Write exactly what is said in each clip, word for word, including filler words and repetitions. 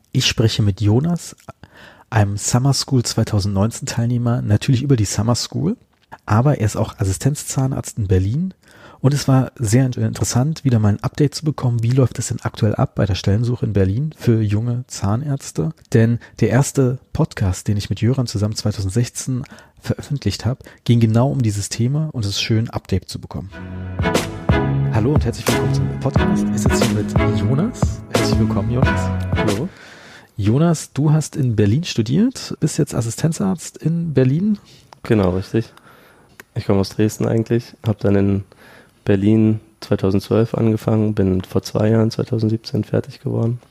Ich spreche mit Jonas, einem Summer School zwanzig neunzehn Teilnehmer, natürlich über die Summer School, aber er ist auch Assistenzzahnarzt in Berlin und es war sehr interessant, wieder mal ein Update zu bekommen, wie läuft es denn aktuell ab bei der Stellensuche in Berlin für junge Zahnärzte, denn der erste Podcast, den ich mit Jöran zusammen zwanzig sechzehn veröffentlicht habe, ging genau um dieses Thema und es ist schön, ein Update zu bekommen. Hallo und herzlich willkommen zum Podcast. Ich sitze hier mit Jonas. Herzlich willkommen, Jonas. Hallo. Jonas, du hast in Berlin studiert, bist jetzt Assistenzarzt in Berlin. Genau, richtig. Ich komme aus Dresden eigentlich, habe dann in Berlin zwanzig zwölf angefangen, bin vor zwei Jahren, zwanzig siebzehn, fertig geworden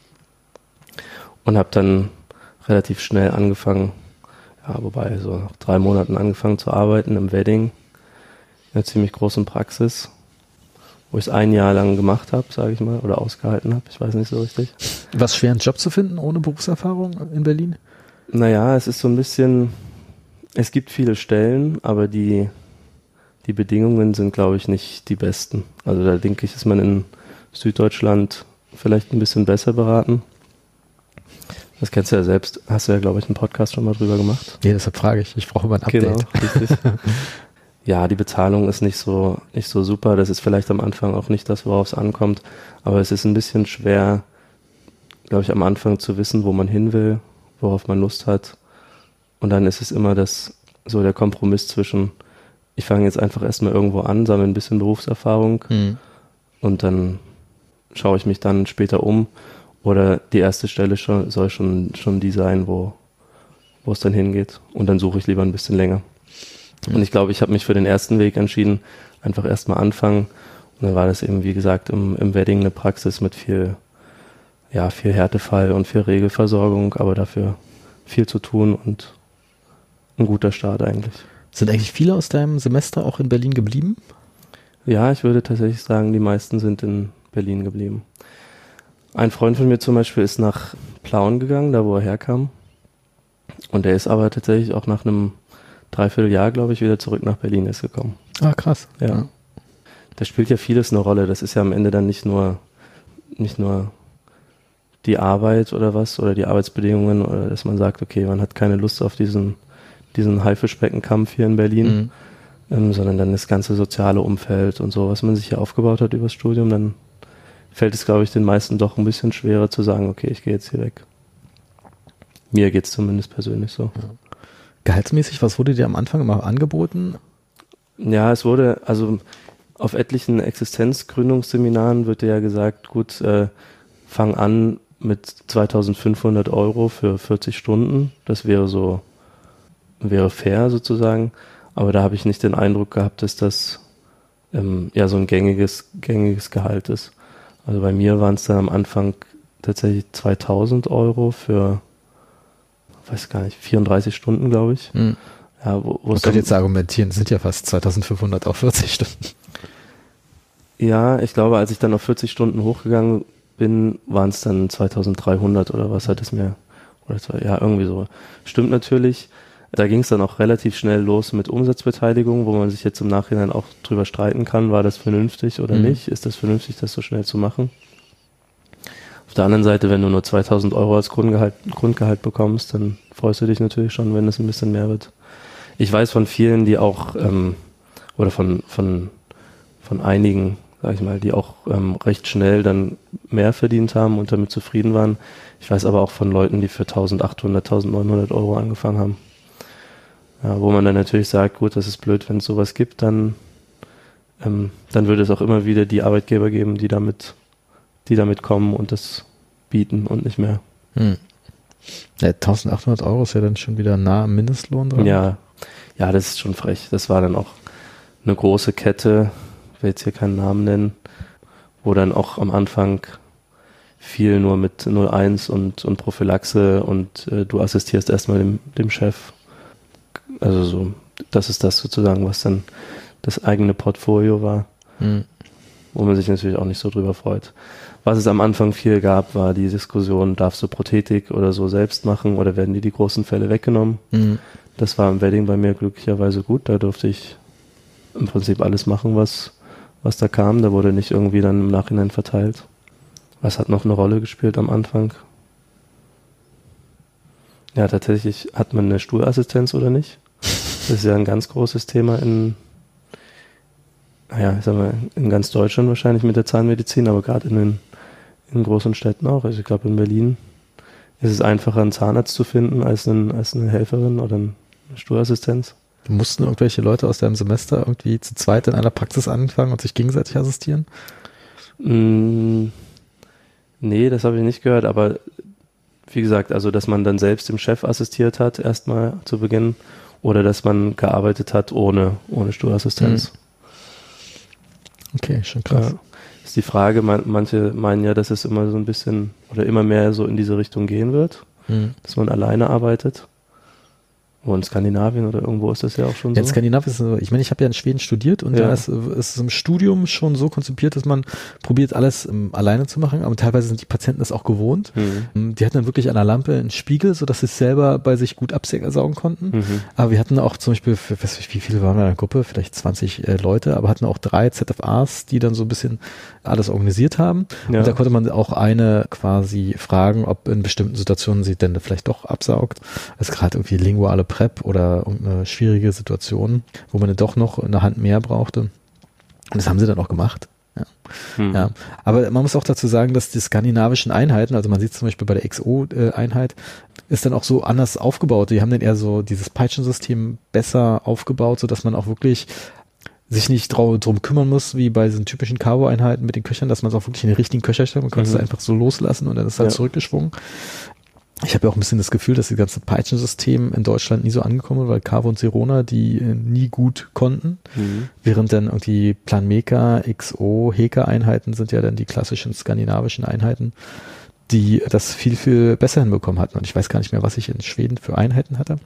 und habe dann relativ schnell angefangen, ja, wobei so nach drei Monaten angefangen zu arbeiten im Wedding, in einer ziemlich großen Praxis, wo ich es ein Jahr lang gemacht habe, sage ich mal, oder ausgehalten habe, ich weiß nicht so richtig. War es schwer, einen Job zu finden ohne Berufserfahrung in Berlin? Naja, es ist so ein bisschen, es gibt viele Stellen, aber die, die Bedingungen sind, glaube ich, nicht die besten. Also da denke ich, ist man in Süddeutschland vielleicht ein bisschen besser beraten. Das kennst du ja selbst, hast du ja, glaube ich, einen Podcast schon mal drüber gemacht. Ja, deshalb frage ich, ich brauche mal ein Update. Genau, richtig. Ja, die Bezahlung ist nicht so, nicht so super. Das ist vielleicht am Anfang auch nicht das, worauf es ankommt. Aber es ist ein bisschen schwer, glaube ich, am Anfang zu wissen, wo man hin will, worauf man Lust hat. Und dann ist es immer das, so der Kompromiss zwischen, ich fange jetzt einfach erstmal irgendwo an, sammle ein bisschen Berufserfahrung Hm. und dann schaue ich mich dann später um. Oder die erste Stelle schon, soll schon, schon die sein, wo, wo es dann hingeht. Und dann suche ich lieber ein bisschen länger. Und ich glaube, ich habe mich für den ersten Weg entschieden, einfach erstmal anfangen. Und dann war das eben, wie gesagt, im, im Wedding eine Praxis mit viel, ja, viel Härtefall und viel Regelversorgung, aber dafür viel zu tun und ein guter Start eigentlich. Sind eigentlich viele aus deinem Semester auch in Berlin geblieben? Ja, ich würde tatsächlich sagen, die meisten sind in Berlin geblieben. Ein Freund von mir zum Beispiel ist nach Plauen gegangen, da wo er herkam. Und der ist aber tatsächlich auch nach einem Dreivierteljahr, glaube ich, wieder zurück nach Berlin ist gekommen. Ah, krass. Ja. Ja. Da spielt ja vieles eine Rolle. Das ist ja am Ende dann nicht nur, nicht nur die Arbeit oder was, oder die Arbeitsbedingungen, oder dass man sagt, okay, man hat keine Lust auf diesen, diesen Haifischbeckenkampf hier in Berlin, Mhm. ähm, sondern dann das ganze soziale Umfeld und so, was man sich hier aufgebaut hat übers Studium, dann fällt es, glaube ich, den meisten doch ein bisschen schwerer zu sagen, okay, ich gehe jetzt hier weg. Mir geht es zumindest persönlich so. Ja. Gehaltsmäßig, was wurde dir am Anfang immer angeboten? Ja, es wurde, also auf etlichen Existenzgründungsseminaren wird dir ja gesagt, gut, äh, fang an mit zweitausendfünfhundert Euro für vierzig Stunden. Das wäre so, wäre fair sozusagen. Aber da habe ich nicht den Eindruck gehabt, dass das ähm, ja so ein gängiges, gängiges Gehalt ist. Also bei mir waren es dann am Anfang tatsächlich zweitausend Euro für, weiß gar nicht, vierunddreißig Stunden, glaube ich. Mhm. Ja, wo, wo Man es könnte dann- jetzt argumentieren, es sind ja fast zweitausendfünfhundert auf vierzig Stunden. Ja, ich glaube, als ich dann auf vierzig Stunden hochgegangen bin, waren es dann zweitausenddreihundert oder was hat es mir, oder zwei, ja, irgendwie so. Stimmt natürlich. Da ging es dann auch relativ schnell los mit Umsatzbeteiligung, wo man sich jetzt im Nachhinein auch drüber streiten kann, war das vernünftig oder Mhm. nicht? Ist das vernünftig, das so schnell zu machen? Auf der anderen Seite, wenn du nur zweitausend Euro als Grundgehalt, Grundgehalt bekommst, dann freust du dich natürlich schon, wenn es ein bisschen mehr wird. Ich weiß von vielen, die auch, ähm, oder von, von, von einigen, sag ich mal, die auch ähm, recht schnell dann mehr verdient haben und damit zufrieden waren. Ich weiß aber auch von Leuten, die für eintausendachthundert, eintausendneunhundert Euro angefangen haben. Ja, wo man dann natürlich sagt, gut, das ist blöd, wenn es sowas gibt, dann, ähm, dann würde es auch immer wieder die Arbeitgeber geben, die damit, die damit kommen und das bieten und nicht mehr. Hm. Ja, eintausendachthundert Euro ist ja dann schon wieder nah am Mindestlohn dran. Ja, ja, das ist schon frech. Das war dann auch eine große Kette, ich will jetzt hier keinen Namen nennen, wo dann auch am Anfang viel nur mit null eins und, und Prophylaxe und äh, du assistierst erstmal dem, dem Chef. Also so, das ist das sozusagen, was dann das eigene Portfolio war, Hm. wo man sich natürlich auch nicht so drüber freut. Was es am Anfang viel gab, war die Diskussion, darfst du Prothetik oder so selbst machen oder werden dir die großen Fälle weggenommen? Hm. Das war im Wedding bei mir glücklicherweise gut, da durfte ich im Prinzip alles machen, was, was da kam. Da wurde nicht irgendwie dann im Nachhinein verteilt. Was hat noch eine Rolle gespielt am Anfang? Ja, tatsächlich hat man eine Stuhlassistenz oder nicht. Das ist ja ein ganz großes Thema in, naja, ich sag mal, in ganz Deutschland wahrscheinlich mit der Zahnmedizin, aber gerade in den in großen Städten auch. Also ich glaube, in Berlin ist es einfacher, einen Zahnarzt zu finden als, einen, als eine Helferin oder eine Stuhlassistenz. Mussten irgendwelche Leute aus deinem Semester irgendwie zu zweit in einer Praxis anfangen und sich gegenseitig assistieren? Mm, nee, das habe ich nicht gehört, aber wie gesagt, also dass man dann selbst dem Chef assistiert hat, erstmal zu Beginn, oder dass man gearbeitet hat ohne, ohne Stuhlassistenz. Okay, schon krass. Ja. Ist die Frage, man, manche meinen ja, dass es immer so ein bisschen oder immer mehr so in diese Richtung gehen wird, Mhm. dass man alleine arbeitet. Wo in Skandinavien oder irgendwo ist das ja auch schon Ja, in so. Skandinavien ist so, ich meine, ich habe ja in Schweden studiert und Ja. da ist, ist es im Studium schon so konzipiert, dass man probiert, alles ähm, alleine zu machen, aber teilweise sind die Patienten das auch gewohnt. Mhm. Die hatten dann wirklich an der Lampe einen Spiegel, sodass sie es selber bei sich gut absaugen konnten. Mhm. Aber wir hatten auch zum Beispiel, für, weiß nicht, wie viele waren wir in der Gruppe? Vielleicht zwanzig äh, Leute, aber hatten auch drei Z F As, die dann so ein bisschen alles organisiert haben. Ja. Und da konnte man auch eine quasi fragen, ob in bestimmten Situationen sie denn vielleicht doch absaugt. Also gerade irgendwie linguale Prep oder irgendeine schwierige Situation, wo man dann doch noch eine Hand mehr brauchte. Und das haben sie dann auch gemacht. Ja. Mhm. Ja, aber man muss auch dazu sagen, dass die skandinavischen Einheiten, also man sieht zum Beispiel bei der X O-Einheit, ist dann auch so anders aufgebaut. Die haben dann eher so dieses Peitschensystem besser aufgebaut, sodass man auch wirklich sich nicht drau- drum kümmern muss, wie bei diesen typischen Carbo-Einheiten mit den Köchern, dass man es auch wirklich in den richtigen Köcher stellt. Man kann es Mhm. einfach so loslassen und dann ist es halt Ja. zurückgeschwungen. Ich habe ja auch ein bisschen das Gefühl, dass das ganze Peitschensystem in Deutschland nie so angekommen ist, weil Carvo und Sirona die äh, nie gut konnten. Mhm. Während dann irgendwie Planmeca, X O, Heka-Einheiten sind ja dann die klassischen skandinavischen Einheiten, die das viel, viel besser hinbekommen hatten. Und ich weiß gar nicht mehr, was ich in Schweden für Einheiten hatte.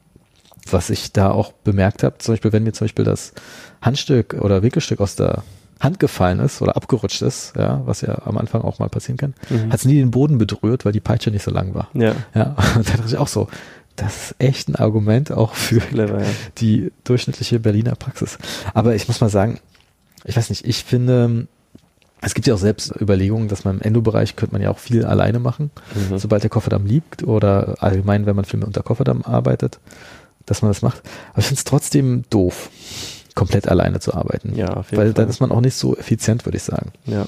Was ich da auch bemerkt habe, zum Beispiel, wenn mir zum Beispiel das Handstück oder Winkelstück aus der Hand gefallen ist oder abgerutscht ist, ja, was ja am Anfang auch mal passieren kann, Mhm. hat es nie den Boden berührt, weil die Peitsche nicht so lang war. Ja, Ja, und da dachte ich auch so, das ist echt ein Argument auch für clever, ja. die durchschnittliche Berliner Praxis. Aber ich muss mal sagen, ich weiß nicht, ich finde, es gibt ja auch selbst Überlegungen, dass man im Endo-Bereich könnte man ja auch viel alleine machen, Mhm. sobald der Kofferdamm liegt oder allgemein, wenn man viel mit unter Kofferdamm arbeitet, dass man das macht. Aber ich finde es trotzdem doof, komplett alleine zu arbeiten. Ja, auf jeden Weil Fall. dann ist man auch nicht so effizient, würde ich sagen. Ja.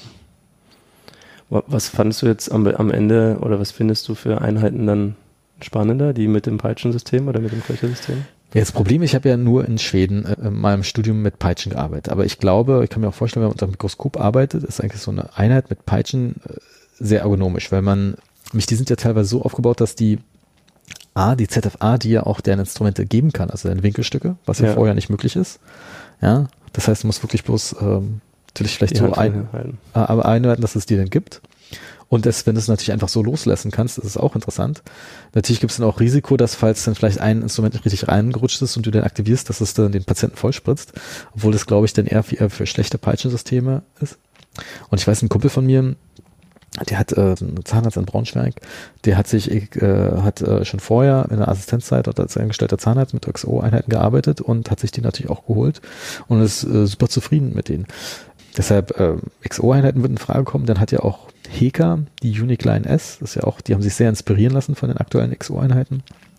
Wa- Was fandest du jetzt am, am Ende oder was findest du für Einheiten dann spannender, die mit dem Peitschensystem oder mit dem Köchersystem? Ja, das Problem, ich habe ja nur in Schweden äh, in meinem Studium mit Peitschen gearbeitet. Aber ich glaube, ich kann mir auch vorstellen, wenn man unter dem Mikroskop arbeitet, ist eigentlich so eine Einheit mit Peitschen äh, sehr ergonomisch, weil man, mich, die sind ja teilweise so aufgebaut, dass die A, die Z F A, die ja auch deren Instrumente geben kann, also deren Winkelstücke, was ja, Ja. vorher nicht möglich ist. Ja, das heißt, du musst wirklich bloß ähm, natürlich vielleicht Die so Hand ein, halten. äh, aber einwerten, dass es die dann gibt. Und das, wenn du es natürlich einfach so loslassen kannst, ist es auch interessant. Natürlich gibt es dann auch Risiko, dass falls dann vielleicht ein Instrument nicht richtig reingerutscht ist und du dann aktivierst, dass es dann den Patienten vollspritzt, obwohl das, glaube ich, dann eher für, eher für schlechte Peitschensysteme ist. Und ich weiß, ein Kumpel von mir, der hat äh, einen Zahnarzt in Braunschweig, der hat sich äh, hat äh, schon vorher in der Assistenzzeit dort als angestellter Zahnarzt mit X O-Einheiten gearbeitet und hat sich die natürlich auch geholt und ist äh, super zufrieden mit denen. Deshalb äh, X O-Einheiten würden in Frage kommen. Dann hat ja auch Heka, die Unique Line S, das ist ja auch, die haben sich sehr inspirieren lassen von den aktuellen X O-Einheiten.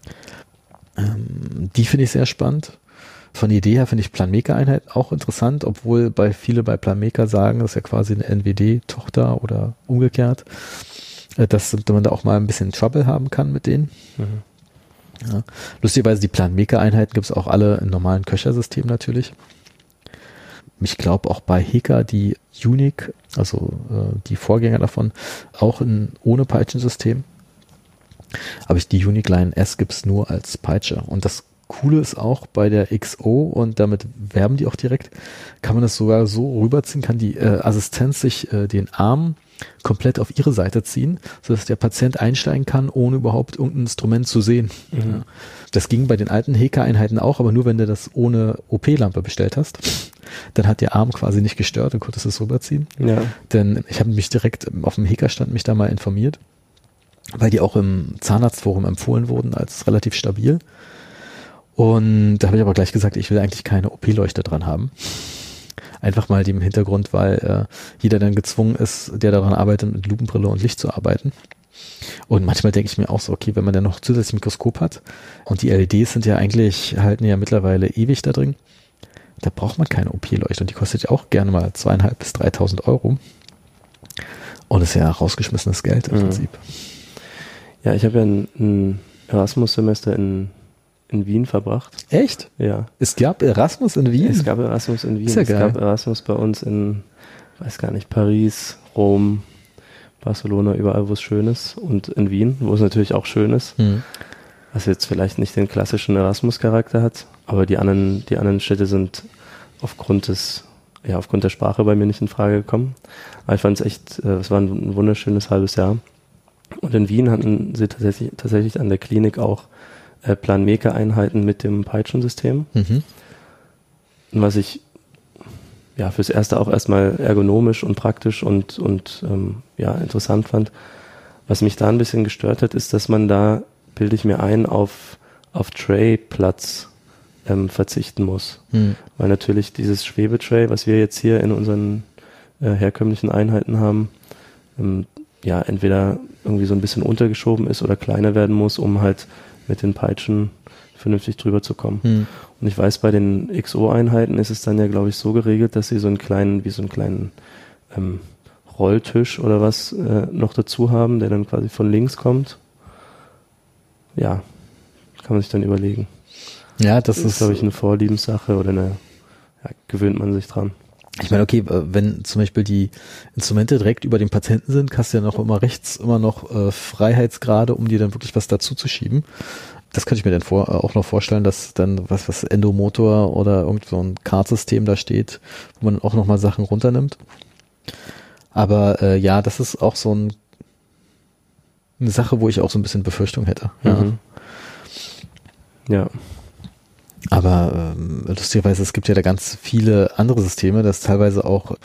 Ähm, die finde ich sehr spannend. Von der Idee her finde ich Planmeca-Einheit auch interessant, obwohl bei viele bei Planmeca sagen, das ist ja quasi eine N W D-Tochter oder umgekehrt, äh, dass man da auch mal ein bisschen Trouble haben kann mit denen. Mhm. Ja. Lustigerweise die Planmeca-Einheiten gibt es auch alle im normalen Köchersystem natürlich. Ich glaube auch bei Heka die Unique, also äh, die Vorgänger davon, auch in, ohne Peitschensystem. Aber ich, die Unique Line S gibt es nur als Peitsche. Und das Coole ist auch bei der X O, und damit werben die auch direkt, kann man das sogar so rüberziehen, kann die äh, Assistenz sich äh, den Arm komplett auf ihre Seite ziehen, sodass der Patient einsteigen kann, ohne überhaupt irgendein Instrument zu sehen. Mhm. Ja. Das ging bei den alten Heka-Einheiten auch, aber nur wenn du das ohne O P-Lampe bestellt hast. Dann hat der Arm quasi nicht gestört und konntest es rüberziehen. Ja. Denn ich habe mich direkt auf dem Heka-Stand mich da mal informiert, weil die auch im Zahnarztforum empfohlen wurden als relativ stabil. Und da habe ich aber gleich gesagt, ich will eigentlich keine O P-Leuchte dran haben. Einfach mal dem Hintergrund, weil äh, jeder dann gezwungen ist, der daran arbeitet, mit Lupenbrille und Licht zu arbeiten. Und manchmal denke ich mir auch so, okay, wenn man dann noch zusätzlich Mikroskop hat und die L E Ds sind ja eigentlich, halten ja mittlerweile ewig da drin, da braucht man keine O P-Leuchte und die kostet ja auch gerne mal zweieinhalb bis dreitausend Euro. Und das ist ja rausgeschmissenes Geld im mhm. Prinzip. Ja, ich habe ja ein, ein Erasmus-Semester in, in Wien verbracht. Echt? Ja. Es gab Erasmus in Wien? Es gab Erasmus in Wien. Ist ja es geil. gab Erasmus bei uns in, weiß gar nicht, Paris, Rom, Barcelona, überall, wo es schön ist. Und in Wien, wo es natürlich auch schön ist. Mhm. Was jetzt vielleicht nicht den klassischen Erasmus-Charakter hat. Aber die anderen, die anderen Städte sind aufgrund des, ja, aufgrund der Sprache bei mir nicht in Frage gekommen. Aber ich fand es echt, es war ein wunderschönes halbes Jahr. Und in Wien hatten sie tatsächlich, tatsächlich an der Klinik auch äh, Planmeca-Einheiten mit dem Peitschensystem. Mhm. Und was ich ja fürs Erste auch erstmal ergonomisch und praktisch und, und ähm, ja, interessant fand. Was mich da ein bisschen gestört hat, ist, dass man da, bilde ich mir ein, auf, auf Tray-Platz ähm, verzichten muss. Mhm. Weil natürlich dieses Schwebetray, was wir jetzt hier in unseren äh, herkömmlichen Einheiten haben, ähm, ja, entweder irgendwie so ein bisschen untergeschoben ist oder kleiner werden muss, um halt mit den Peitschen vernünftig drüber zu kommen. Hm. Und ich weiß, bei den X O-Einheiten ist es dann ja, glaube ich, so geregelt, dass sie so einen kleinen, wie so einen kleinen ähm, Rolltisch oder was äh, noch dazu haben, der dann quasi von links kommt. Ja, kann man sich dann überlegen. Ja, das, das ist, glaube ich, eine Vorliebenssache oder eine, ja, gewöhnt man sich dran. Ich meine, okay, wenn zum Beispiel die Instrumente direkt über dem Patienten sind, hast du ja noch immer rechts immer noch äh, Freiheitsgrade, um dir dann wirklich was dazu zu schieben. Das könnte ich mir dann vor, äh, auch noch vorstellen, dass dann was, was Endomotor oder irgend so ein Kartsystem da steht, wo man auch nochmal Sachen runternimmt. Aber äh, ja, das ist auch so ein, eine Sache, wo ich auch so ein bisschen Befürchtung hätte. Ja. Mhm. Ja. Aber ähm, lustigerweise, es gibt ja da ganz viele andere Systeme, dass teilweise auch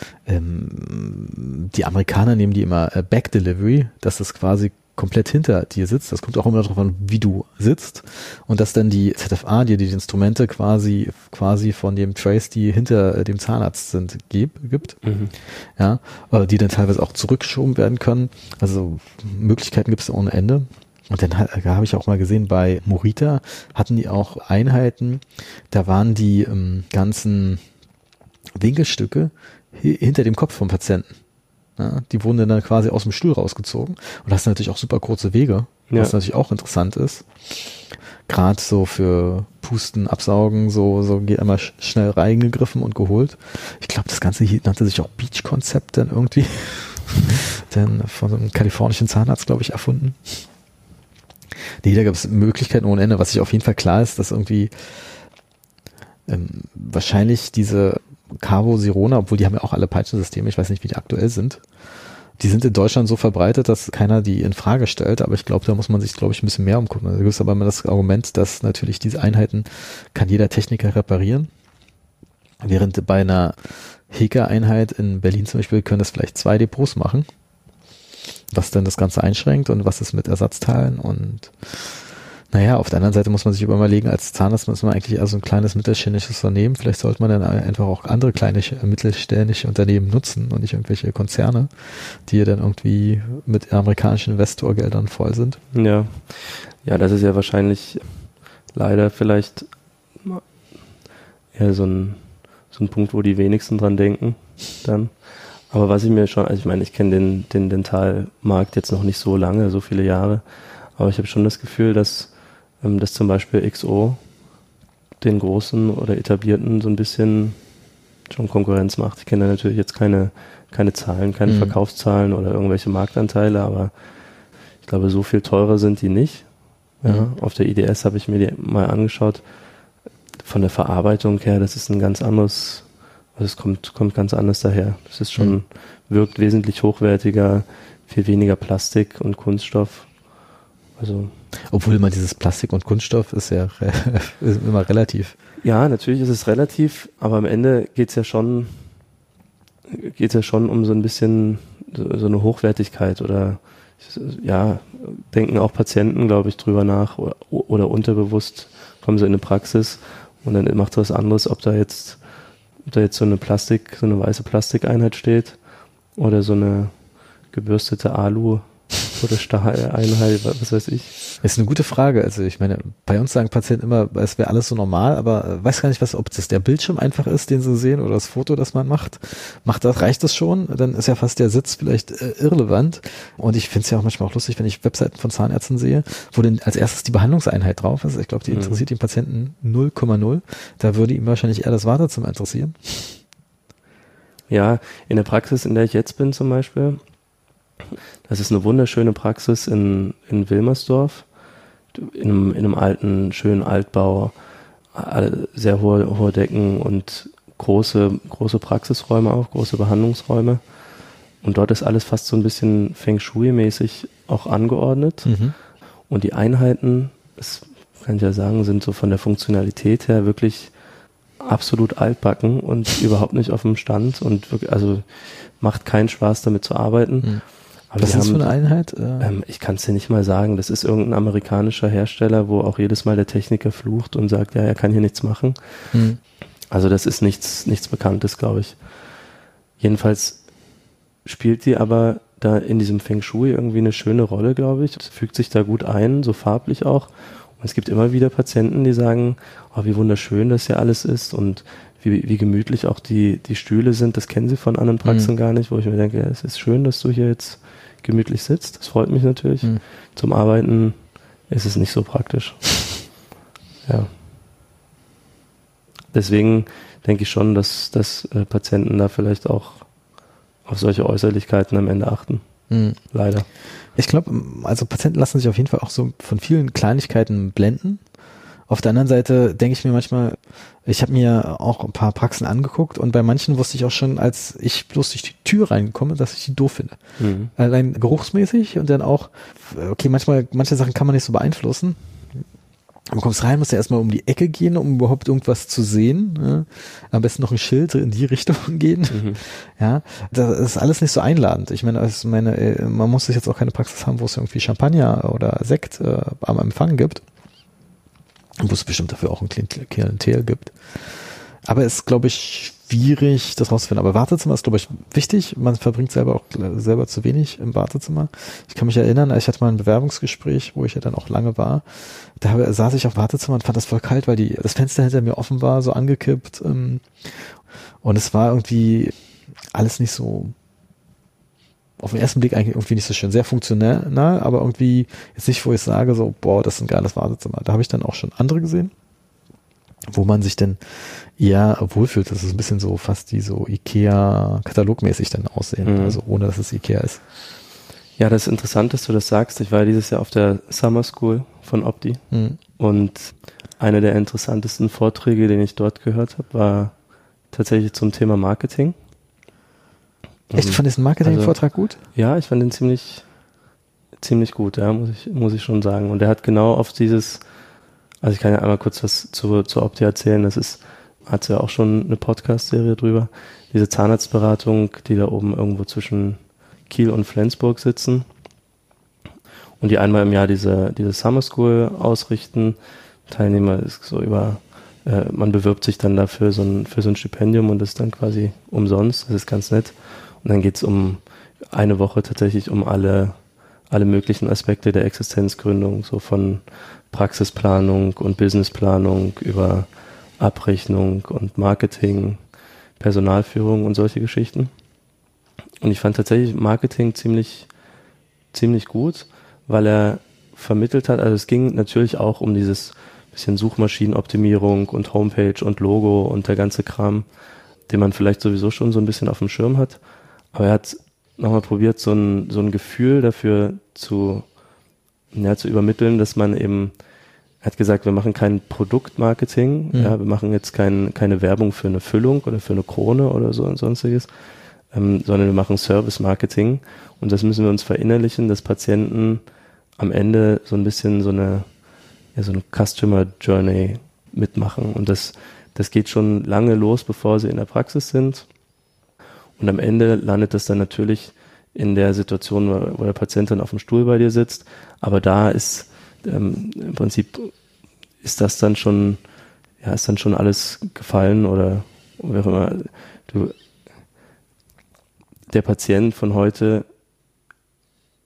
ähm, die Amerikaner nehmen die immer äh, Back Delivery, dass das quasi komplett hinter dir sitzt. Das kommt auch immer darauf an, wie du sitzt. Und dass dann die Z F A dir die Instrumente quasi quasi von dem Trace, die hinter äh, dem Zahnarzt sind, gib, gibt. Mhm. Ja, äh, die dann teilweise auch zurückgeschoben werden können. Also Möglichkeiten gibt es ohne Ende. Und dann habe ich auch mal gesehen, bei Morita hatten die auch Einheiten, da waren die ähm, ganzen Winkelstücke hi- hinter dem Kopf vom Patienten. Ja, die wurden dann quasi aus dem Stuhl rausgezogen. Und das sind natürlich auch super kurze Wege, ja. Was natürlich auch interessant ist. Gerade so für Pusten, Absaugen, so, so geht einmal sch- schnell reingegriffen und geholt. Ich glaube, das Ganze hier nannte sich auch Beach-Konzept dann irgendwie. Dann von so einem kalifornischen Zahnarzt, glaube ich, erfunden. Nee, da gab es Möglichkeiten ohne Ende. Was sich auf jeden Fall klar ist, dass irgendwie ähm, wahrscheinlich diese Carvo Sirona, obwohl die haben ja auch alle Peitschensysteme, ich weiß nicht, wie die aktuell sind, die sind in Deutschland so verbreitet, dass keiner die in Frage stellt, aber ich glaube, da muss man sich, glaube ich, ein bisschen mehr umgucken. Da gibt es aber immer das Argument, dass natürlich diese Einheiten kann jeder Techniker reparieren, während bei einer Heka-Einheit in Berlin zum Beispiel können das vielleicht zwei Depots machen, was denn das Ganze einschränkt und was ist mit Ersatzteilen und naja, auf der anderen Seite muss man sich überlegen, als Zahnarzt ist man eigentlich eher so ein kleines mittelständisches Unternehmen, vielleicht sollte man dann einfach auch andere kleine mittelständische Unternehmen nutzen und nicht irgendwelche Konzerne, die ja dann irgendwie mit amerikanischen Investorgeldern voll sind. Ja, ja, das ist ja wahrscheinlich leider vielleicht eher so ein, so ein Punkt, wo die wenigsten dran denken dann. Aber was ich mir schon, also ich meine, ich kenne den, den Dentalmarkt jetzt noch nicht so lange, so viele Jahre, aber ich habe schon das Gefühl, dass, ähm, dass zum Beispiel X O den großen oder etablierten so ein bisschen schon Konkurrenz macht. Ich kenne da natürlich jetzt keine, keine Zahlen, keine mhm. Verkaufszahlen oder irgendwelche Marktanteile, aber ich glaube, so viel teurer sind die nicht. Ja, mhm. Auf der I D S habe ich mir die mal angeschaut. Von der Verarbeitung her, das ist ein ganz anderes. Also es kommt, kommt ganz anders daher. Das ist schon, mhm. wirkt wesentlich hochwertiger, viel weniger Plastik und Kunststoff. Also. Obwohl immer dieses Plastik und Kunststoff ist ja re- ist immer relativ. Ja, natürlich ist es relativ, aber am Ende geht's ja schon, geht's ja schon um so ein bisschen so, so eine Hochwertigkeit oder, ja, denken auch Patienten, glaube ich, drüber nach oder, oder unterbewusst kommen sie in eine Praxis und dann macht was anderes, ob da jetzt ob da jetzt so eine Plastik, so eine weiße Plastikeinheit steht oder so eine gebürstete Alu oder Stahleinheit, was weiß ich. Das ist eine gute Frage. Also ich meine, bei uns sagen Patienten immer, es wäre alles so normal, aber äh, weiß gar nicht, was, ob das der Bildschirm einfach ist, den sie sehen, oder das Foto, das man macht. Macht das, reicht das schon? Dann ist ja fast der Sitz vielleicht äh, irrelevant. Und ich finde es ja auch manchmal auch lustig, wenn ich Webseiten von Zahnärzten sehe, wo denn als erstes die Behandlungseinheit drauf ist. Ich glaube, die interessiert mhm. den Patienten null Komma null. Da würde ihm wahrscheinlich eher das Wartezimmer interessieren. Ja, in der Praxis, in der ich jetzt bin zum Beispiel, das ist eine wunderschöne Praxis in, in Wilmersdorf, in einem, in einem alten, schönen Altbau, sehr hohe, hohe Decken und große, große Praxisräume auch, große Behandlungsräume. Und dort ist alles fast so ein bisschen Feng Shui-mäßig auch angeordnet. Mhm. Und die Einheiten, das kann ich ja sagen, sind so von der Funktionalität her wirklich absolut altbacken und überhaupt nicht auf dem Stand und wirklich, also macht keinen Spaß damit zu arbeiten. Mhm. Aber was ist das für eine Einheit? Ähm, ich kann es dir nicht mal sagen. Das ist irgendein amerikanischer Hersteller, wo auch jedes Mal der Techniker flucht und sagt, ja, er kann hier nichts machen. Mhm. Also das ist nichts, nichts Bekanntes, glaube ich. Jedenfalls spielt die aber da in diesem Feng Shui irgendwie eine schöne Rolle, glaube ich. Es fügt sich da gut ein, so farblich auch. Und es gibt immer wieder Patienten, die sagen, oh, wie wunderschön das hier alles ist und wie, wie gemütlich auch die, die Stühle sind. Das kennen sie von anderen Praxen mhm. gar nicht, wo ich mir denke, ja, es ist schön, dass du hier jetzt gemütlich sitzt. Das freut mich natürlich. Mhm. Zum Arbeiten ist es nicht so praktisch. Ja. Deswegen denke ich schon, dass, dass äh, Patienten da vielleicht auch auf solche Äußerlichkeiten am Ende achten. Mhm. Leider. Ich glaube, also Patienten lassen sich auf jeden Fall auch so von vielen Kleinigkeiten blenden. Auf der anderen Seite denke ich mir manchmal, ich habe mir auch ein paar Praxen angeguckt und bei manchen wusste ich auch schon, als ich bloß durch die Tür reinkomme, dass ich die doof finde. Mhm. Allein geruchsmäßig und dann auch, okay, manchmal, manche Sachen kann man nicht so beeinflussen. Du kommst rein, musst ja erstmal um die Ecke gehen, um überhaupt irgendwas zu sehen. Ja. Am besten noch ein Schild in die Richtung gehen. Mhm. Ja, das ist alles nicht so einladend. Ich meine, also meine, man muss jetzt auch keine Praxis haben, wo es irgendwie Champagner oder Sekt äh, am Empfang gibt. Wo es bestimmt dafür auch ein Klientel gibt. Aber es ist, glaube ich, schwierig, das rauszufinden. Aber Wartezimmer ist, glaube ich, wichtig. Man verbringt selber auch selber zu wenig im Wartezimmer. Ich kann mich erinnern, ich hatte mal ein Bewerbungsgespräch, wo ich ja dann auch lange war. Da saß ich auf Wartezimmer und fand das voll kalt, weil die, das Fenster hinter mir offen war, so angekippt. Und es war irgendwie alles nicht so, auf den ersten Blick eigentlich irgendwie nicht so schön. Sehr funktionell, aber irgendwie jetzt nicht, wo ich sage, so, boah, das ist ein geiles Wartezimmer. Da habe ich dann auch schon andere gesehen, wo man sich dann eher wohlfühlt. Das ist ein bisschen so fast die so Ikea-katalogmäßig dann aussehen, mhm. also ohne, dass es Ikea ist. Ja, das ist interessant, dass du das sagst. Ich war ja dieses Jahr auf der Summer School von Opti mhm. und einer der interessantesten Vorträge, den ich dort gehört habe, war tatsächlich zum Thema Marketing. Echt, du fandest den Marketing-Vortrag also, gut? Ja, ich fand den ziemlich, ziemlich gut, ja, muss ich, muss ich schon sagen. Und er hat genau auf dieses, also ich kann ja einmal kurz was zu, zu Opti erzählen, das ist, hat ja auch schon eine Podcast-Serie drüber, diese Zahnarztberatung, die da oben irgendwo zwischen Kiel und Flensburg sitzen und die einmal im Jahr diese, diese Summer School ausrichten. Teilnehmer ist so über, äh, man bewirbt sich dann dafür so ein, für so ein Stipendium und das ist dann quasi umsonst, das ist ganz nett. Und dann geht es um eine Woche tatsächlich um alle, alle möglichen Aspekte der Existenzgründung, so von Praxisplanung und Businessplanung über Abrechnung und Marketing, Personalführung und solche Geschichten. Und ich fand tatsächlich Marketing ziemlich, ziemlich gut, weil er vermittelt hat, also es ging natürlich auch um dieses bisschen Suchmaschinenoptimierung und Homepage und Logo und der ganze Kram, den man vielleicht sowieso schon so ein bisschen auf dem Schirm hat. Aber er hat nochmal probiert, so ein, so ein Gefühl dafür zu, ja, zu übermitteln, dass man eben, er hat gesagt, wir machen kein Produktmarketing, mhm. ja, wir machen jetzt kein, keine Werbung für eine Füllung oder für eine Krone oder so und sonstiges, ähm, sondern wir machen Service-Marketing und das müssen wir uns verinnerlichen, dass Patienten am Ende so ein bisschen so eine, ja, so eine Customer Journey mitmachen und das, das geht schon lange los, bevor sie in der Praxis sind. Und am Ende landet das dann natürlich in der Situation, wo, wo der Patient dann auf dem Stuhl bei dir sitzt. Aber da ist ähm, im Prinzip ist das dann schon, ja, ist dann schon alles gefallen oder wie auch immer. Du, der Patient von heute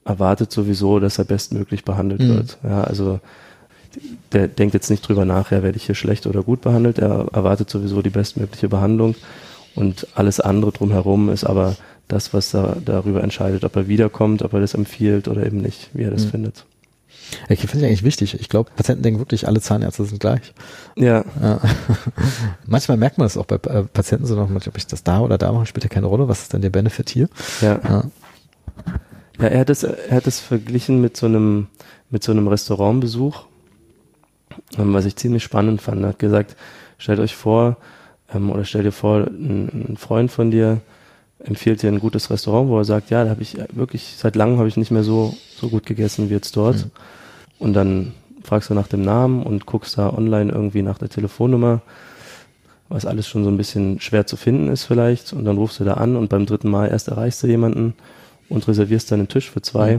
erwartet sowieso, dass er bestmöglich behandelt Mhm. wird. Ja, also der denkt jetzt nicht drüber nach, ja, werde ich hier schlecht oder gut behandelt. Er erwartet sowieso die bestmögliche Behandlung und alles andere drumherum ist aber das, was er darüber entscheidet, ob er wiederkommt, ob er das empfiehlt oder eben nicht, wie er das Mhm. findet. Ich finde ich eigentlich wichtig. Ich glaube, Patienten denken wirklich, alle Zahnärzte sind gleich. Ja. Ja. Manchmal merkt man das auch bei äh, Patienten, so noch, ob ich das da oder da mache, spielt ja keine Rolle. Was ist denn der Benefit hier? Ja. Ja. Ja, er hat es, er hat es verglichen mit so einem, mit so einem Restaurantbesuch, ähm, was ich ziemlich spannend fand. Er hat gesagt, stellt euch vor, ähm, oder stell dir vor, ein, ein Freund von dir empfiehlt dir ein gutes Restaurant, wo er sagt, ja, da habe ich wirklich, seit langem habe ich nicht mehr so, so gut gegessen wie jetzt dort. Mhm. Und dann fragst du nach dem Namen und guckst da online irgendwie nach der Telefonnummer, was alles schon so ein bisschen schwer zu finden ist vielleicht. Und dann rufst du da an und beim dritten Mal erst erreichst du jemanden und reservierst dann einen Tisch für zwei. Mhm.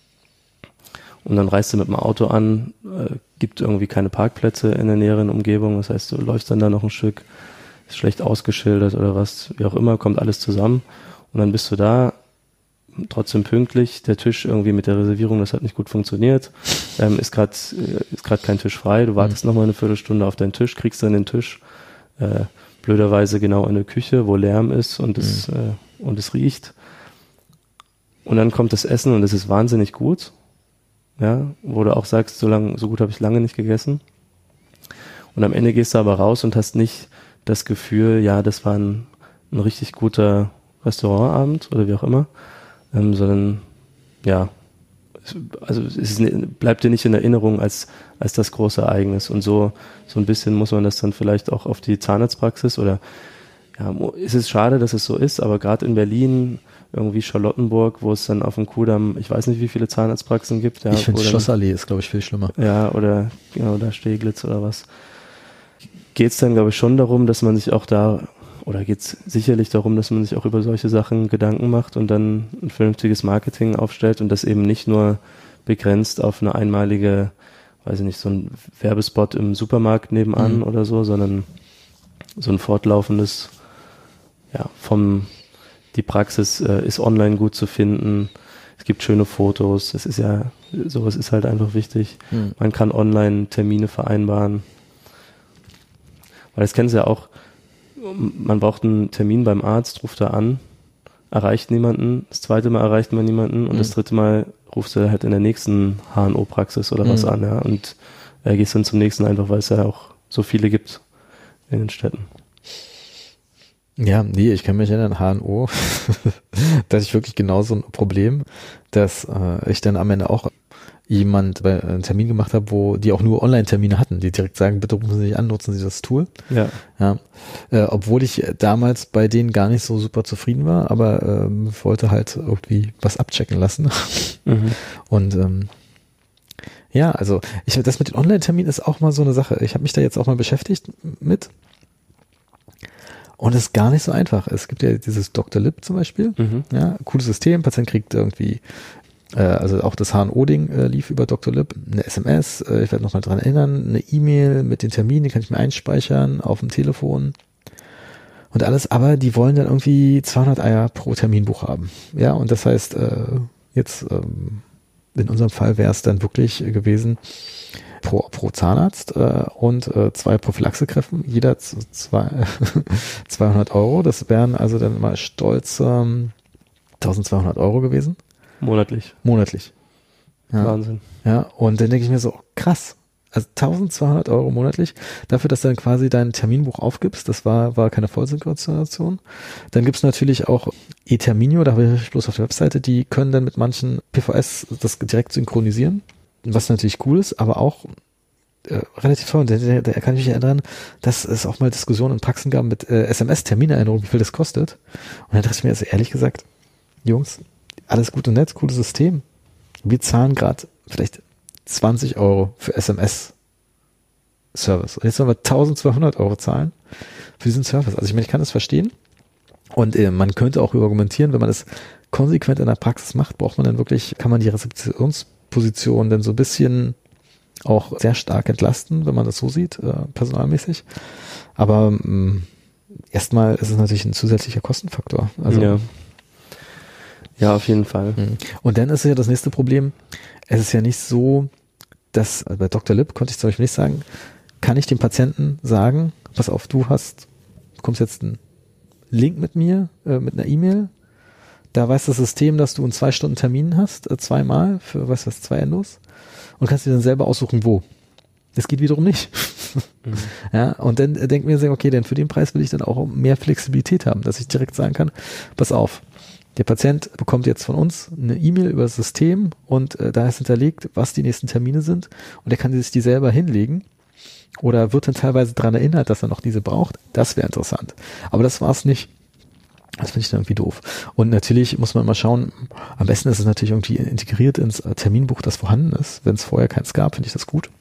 Und dann reist du mit dem Auto an, äh, gibt irgendwie keine Parkplätze in der näheren Umgebung. Das heißt, du läufst dann da noch ein Stück, ist schlecht ausgeschildert oder was, wie auch immer, kommt alles zusammen. Und dann bist du da, trotzdem pünktlich, der Tisch irgendwie mit der Reservierung, das hat nicht gut funktioniert, ähm, ist gerade ist gerade kein Tisch frei, du wartest mhm. nochmal eine Viertelstunde auf deinen Tisch, kriegst dann den Tisch, äh, blöderweise genau in der Küche, wo Lärm ist und es, mhm. äh, und es riecht. Und dann kommt das Essen und es ist wahnsinnig gut, ja, wo du auch sagst, so lang, so gut habe ich lange nicht gegessen. Und am Ende gehst du aber raus und hast nicht das Gefühl, ja, das war ein, ein richtig guter Restaurantabend oder wie auch immer, ähm, sondern ja, es, also es ist, bleibt dir nicht in Erinnerung als, als das große Ereignis. Und so, so ein bisschen muss man das dann vielleicht auch auf die Zahnarztpraxis oder ja, es ist schade, dass es so ist, aber gerade in Berlin, irgendwie Charlottenburg, wo es dann auf dem Kudamm, ich weiß nicht, wie viele Zahnarztpraxen gibt. Ja, ich finde Schlossallee ist, glaube ich, viel schlimmer. Ja, oder genau, da Steglitz oder was. Geht es dann, glaube ich, schon darum, dass man sich auch da, oder geht es sicherlich darum, dass man sich auch über solche Sachen Gedanken macht und dann ein vernünftiges Marketing aufstellt und das eben nicht nur begrenzt auf eine einmalige, weiß ich nicht, so ein Werbespot im Supermarkt nebenan mhm. oder so, sondern so ein fortlaufendes, ja, vom, die Praxis äh, ist online gut zu finden, es gibt schöne Fotos, es ist ja, sowas ist halt einfach wichtig. Mhm. Man kann online Termine vereinbaren. Weil das kennen Sie ja auch, man braucht einen Termin beim Arzt, ruft da an, erreicht niemanden, das zweite Mal erreicht man niemanden und mhm. das dritte Mal rufst du halt in der nächsten H N O-Praxis oder was mhm. an, ja, und äh, gehst dann zum nächsten einfach, weil es ja auch so viele gibt in den Städten. Ja, nee, ich kann mich erinnern, H N O, da hatte ich wirklich genau so ein Problem, dass äh, ich dann am Ende auch jemand bei einen Termin gemacht habe, wo die auch nur Online-Termine hatten, die direkt sagen, bitte rufen Sie sich an, nutzen Sie das Tool. Ja. Ja. Äh, obwohl ich damals bei denen gar nicht so super zufrieden war, aber ähm, wollte halt irgendwie was abchecken lassen. Mhm. Und ähm, ja, also ich das mit den Online-Terminen ist auch mal so eine Sache. Ich habe mich da jetzt auch mal beschäftigt mit. Und es ist gar nicht so einfach. Es gibt ja dieses Doktor Lib zum Beispiel. Mhm. Ja, cooles System. Patient kriegt irgendwie also auch das H N O-Ding äh, lief über Doktor Lib, eine S M S, äh, ich werde noch mal dran erinnern, eine E-Mail mit den Terminen, die kann ich mir einspeichern auf dem Telefon und alles, aber die wollen dann irgendwie zweihundert Eier pro Terminbuch haben. Ja, und das heißt, äh, jetzt ähm, in unserem Fall wäre es dann wirklich gewesen, pro, pro Zahnarzt äh, und äh, zwei Prophylaxekräften, jeder zwei, zweihundert Euro, das wären also dann mal stolz ähm, eintausendzweihundert Euro gewesen. Monatlich. Monatlich. Ja. Wahnsinn. Ja, und dann denke ich mir so, krass, also eintausendzweihundert Euro monatlich, dafür, dass du dann quasi dein Terminbuch aufgibst, das war war keine Vollsynchronisation. Dann gibt's natürlich auch eTerminio, da habe ich bloß auf der Webseite, die können dann mit manchen P V S das direkt synchronisieren, was natürlich cool ist, aber auch äh, relativ toll. Da, da, da kann ich mich erinnern, dass es auch mal Diskussionen in Praxen gab mit äh, S M S-Terminerinnerung, wie viel das kostet. Und dann dachte ich mir, also ehrlich gesagt, Jungs, alles gut und nett, cooles System. Wir zahlen gerade vielleicht zwanzig Euro für S M S-Service. Und jetzt sollen wir eintausendzweihundert Euro zahlen für diesen Service. Also ich meine, ich kann das verstehen. Und äh, man könnte auch argumentieren, wenn man das konsequent in der Praxis macht, braucht man dann wirklich, kann man die Rezeptionsposition dann so ein bisschen auch sehr stark entlasten, wenn man das so sieht, äh, personalmäßig. Aber ähm, erstmal ist es natürlich ein zusätzlicher Kostenfaktor. Also ja. Ja, auf jeden Fall. Und dann ist ja das nächste Problem, es ist ja nicht so, dass, also bei Doktor Lipp konnte ich zum Beispiel nicht sagen, kann ich dem Patienten sagen, pass auf, du hast, bekommst jetzt einen Link mit mir, äh, mit einer E-Mail, da weiß das System, dass du einen zwei Stunden Termin hast, äh, zweimal, für, was was, zwei Endos, und kannst dir dann selber aussuchen, wo. Das geht wiederum nicht. Mhm. Ja, und dann äh, denken wir sich, okay, denn für den Preis will ich dann auch mehr Flexibilität haben, dass ich direkt sagen kann, pass auf, der Patient bekommt jetzt von uns eine E-Mail über das System und äh, da ist hinterlegt, was die nächsten Termine sind, und er kann sich die selber hinlegen oder wird dann teilweise daran erinnert, dass er noch diese braucht. Das wäre interessant. Aber das war es nicht. Das finde ich dann irgendwie doof. Und natürlich muss man mal schauen, am besten ist es natürlich irgendwie integriert ins Terminbuch, das vorhanden ist. Wenn es vorher keins gab, finde ich das gut.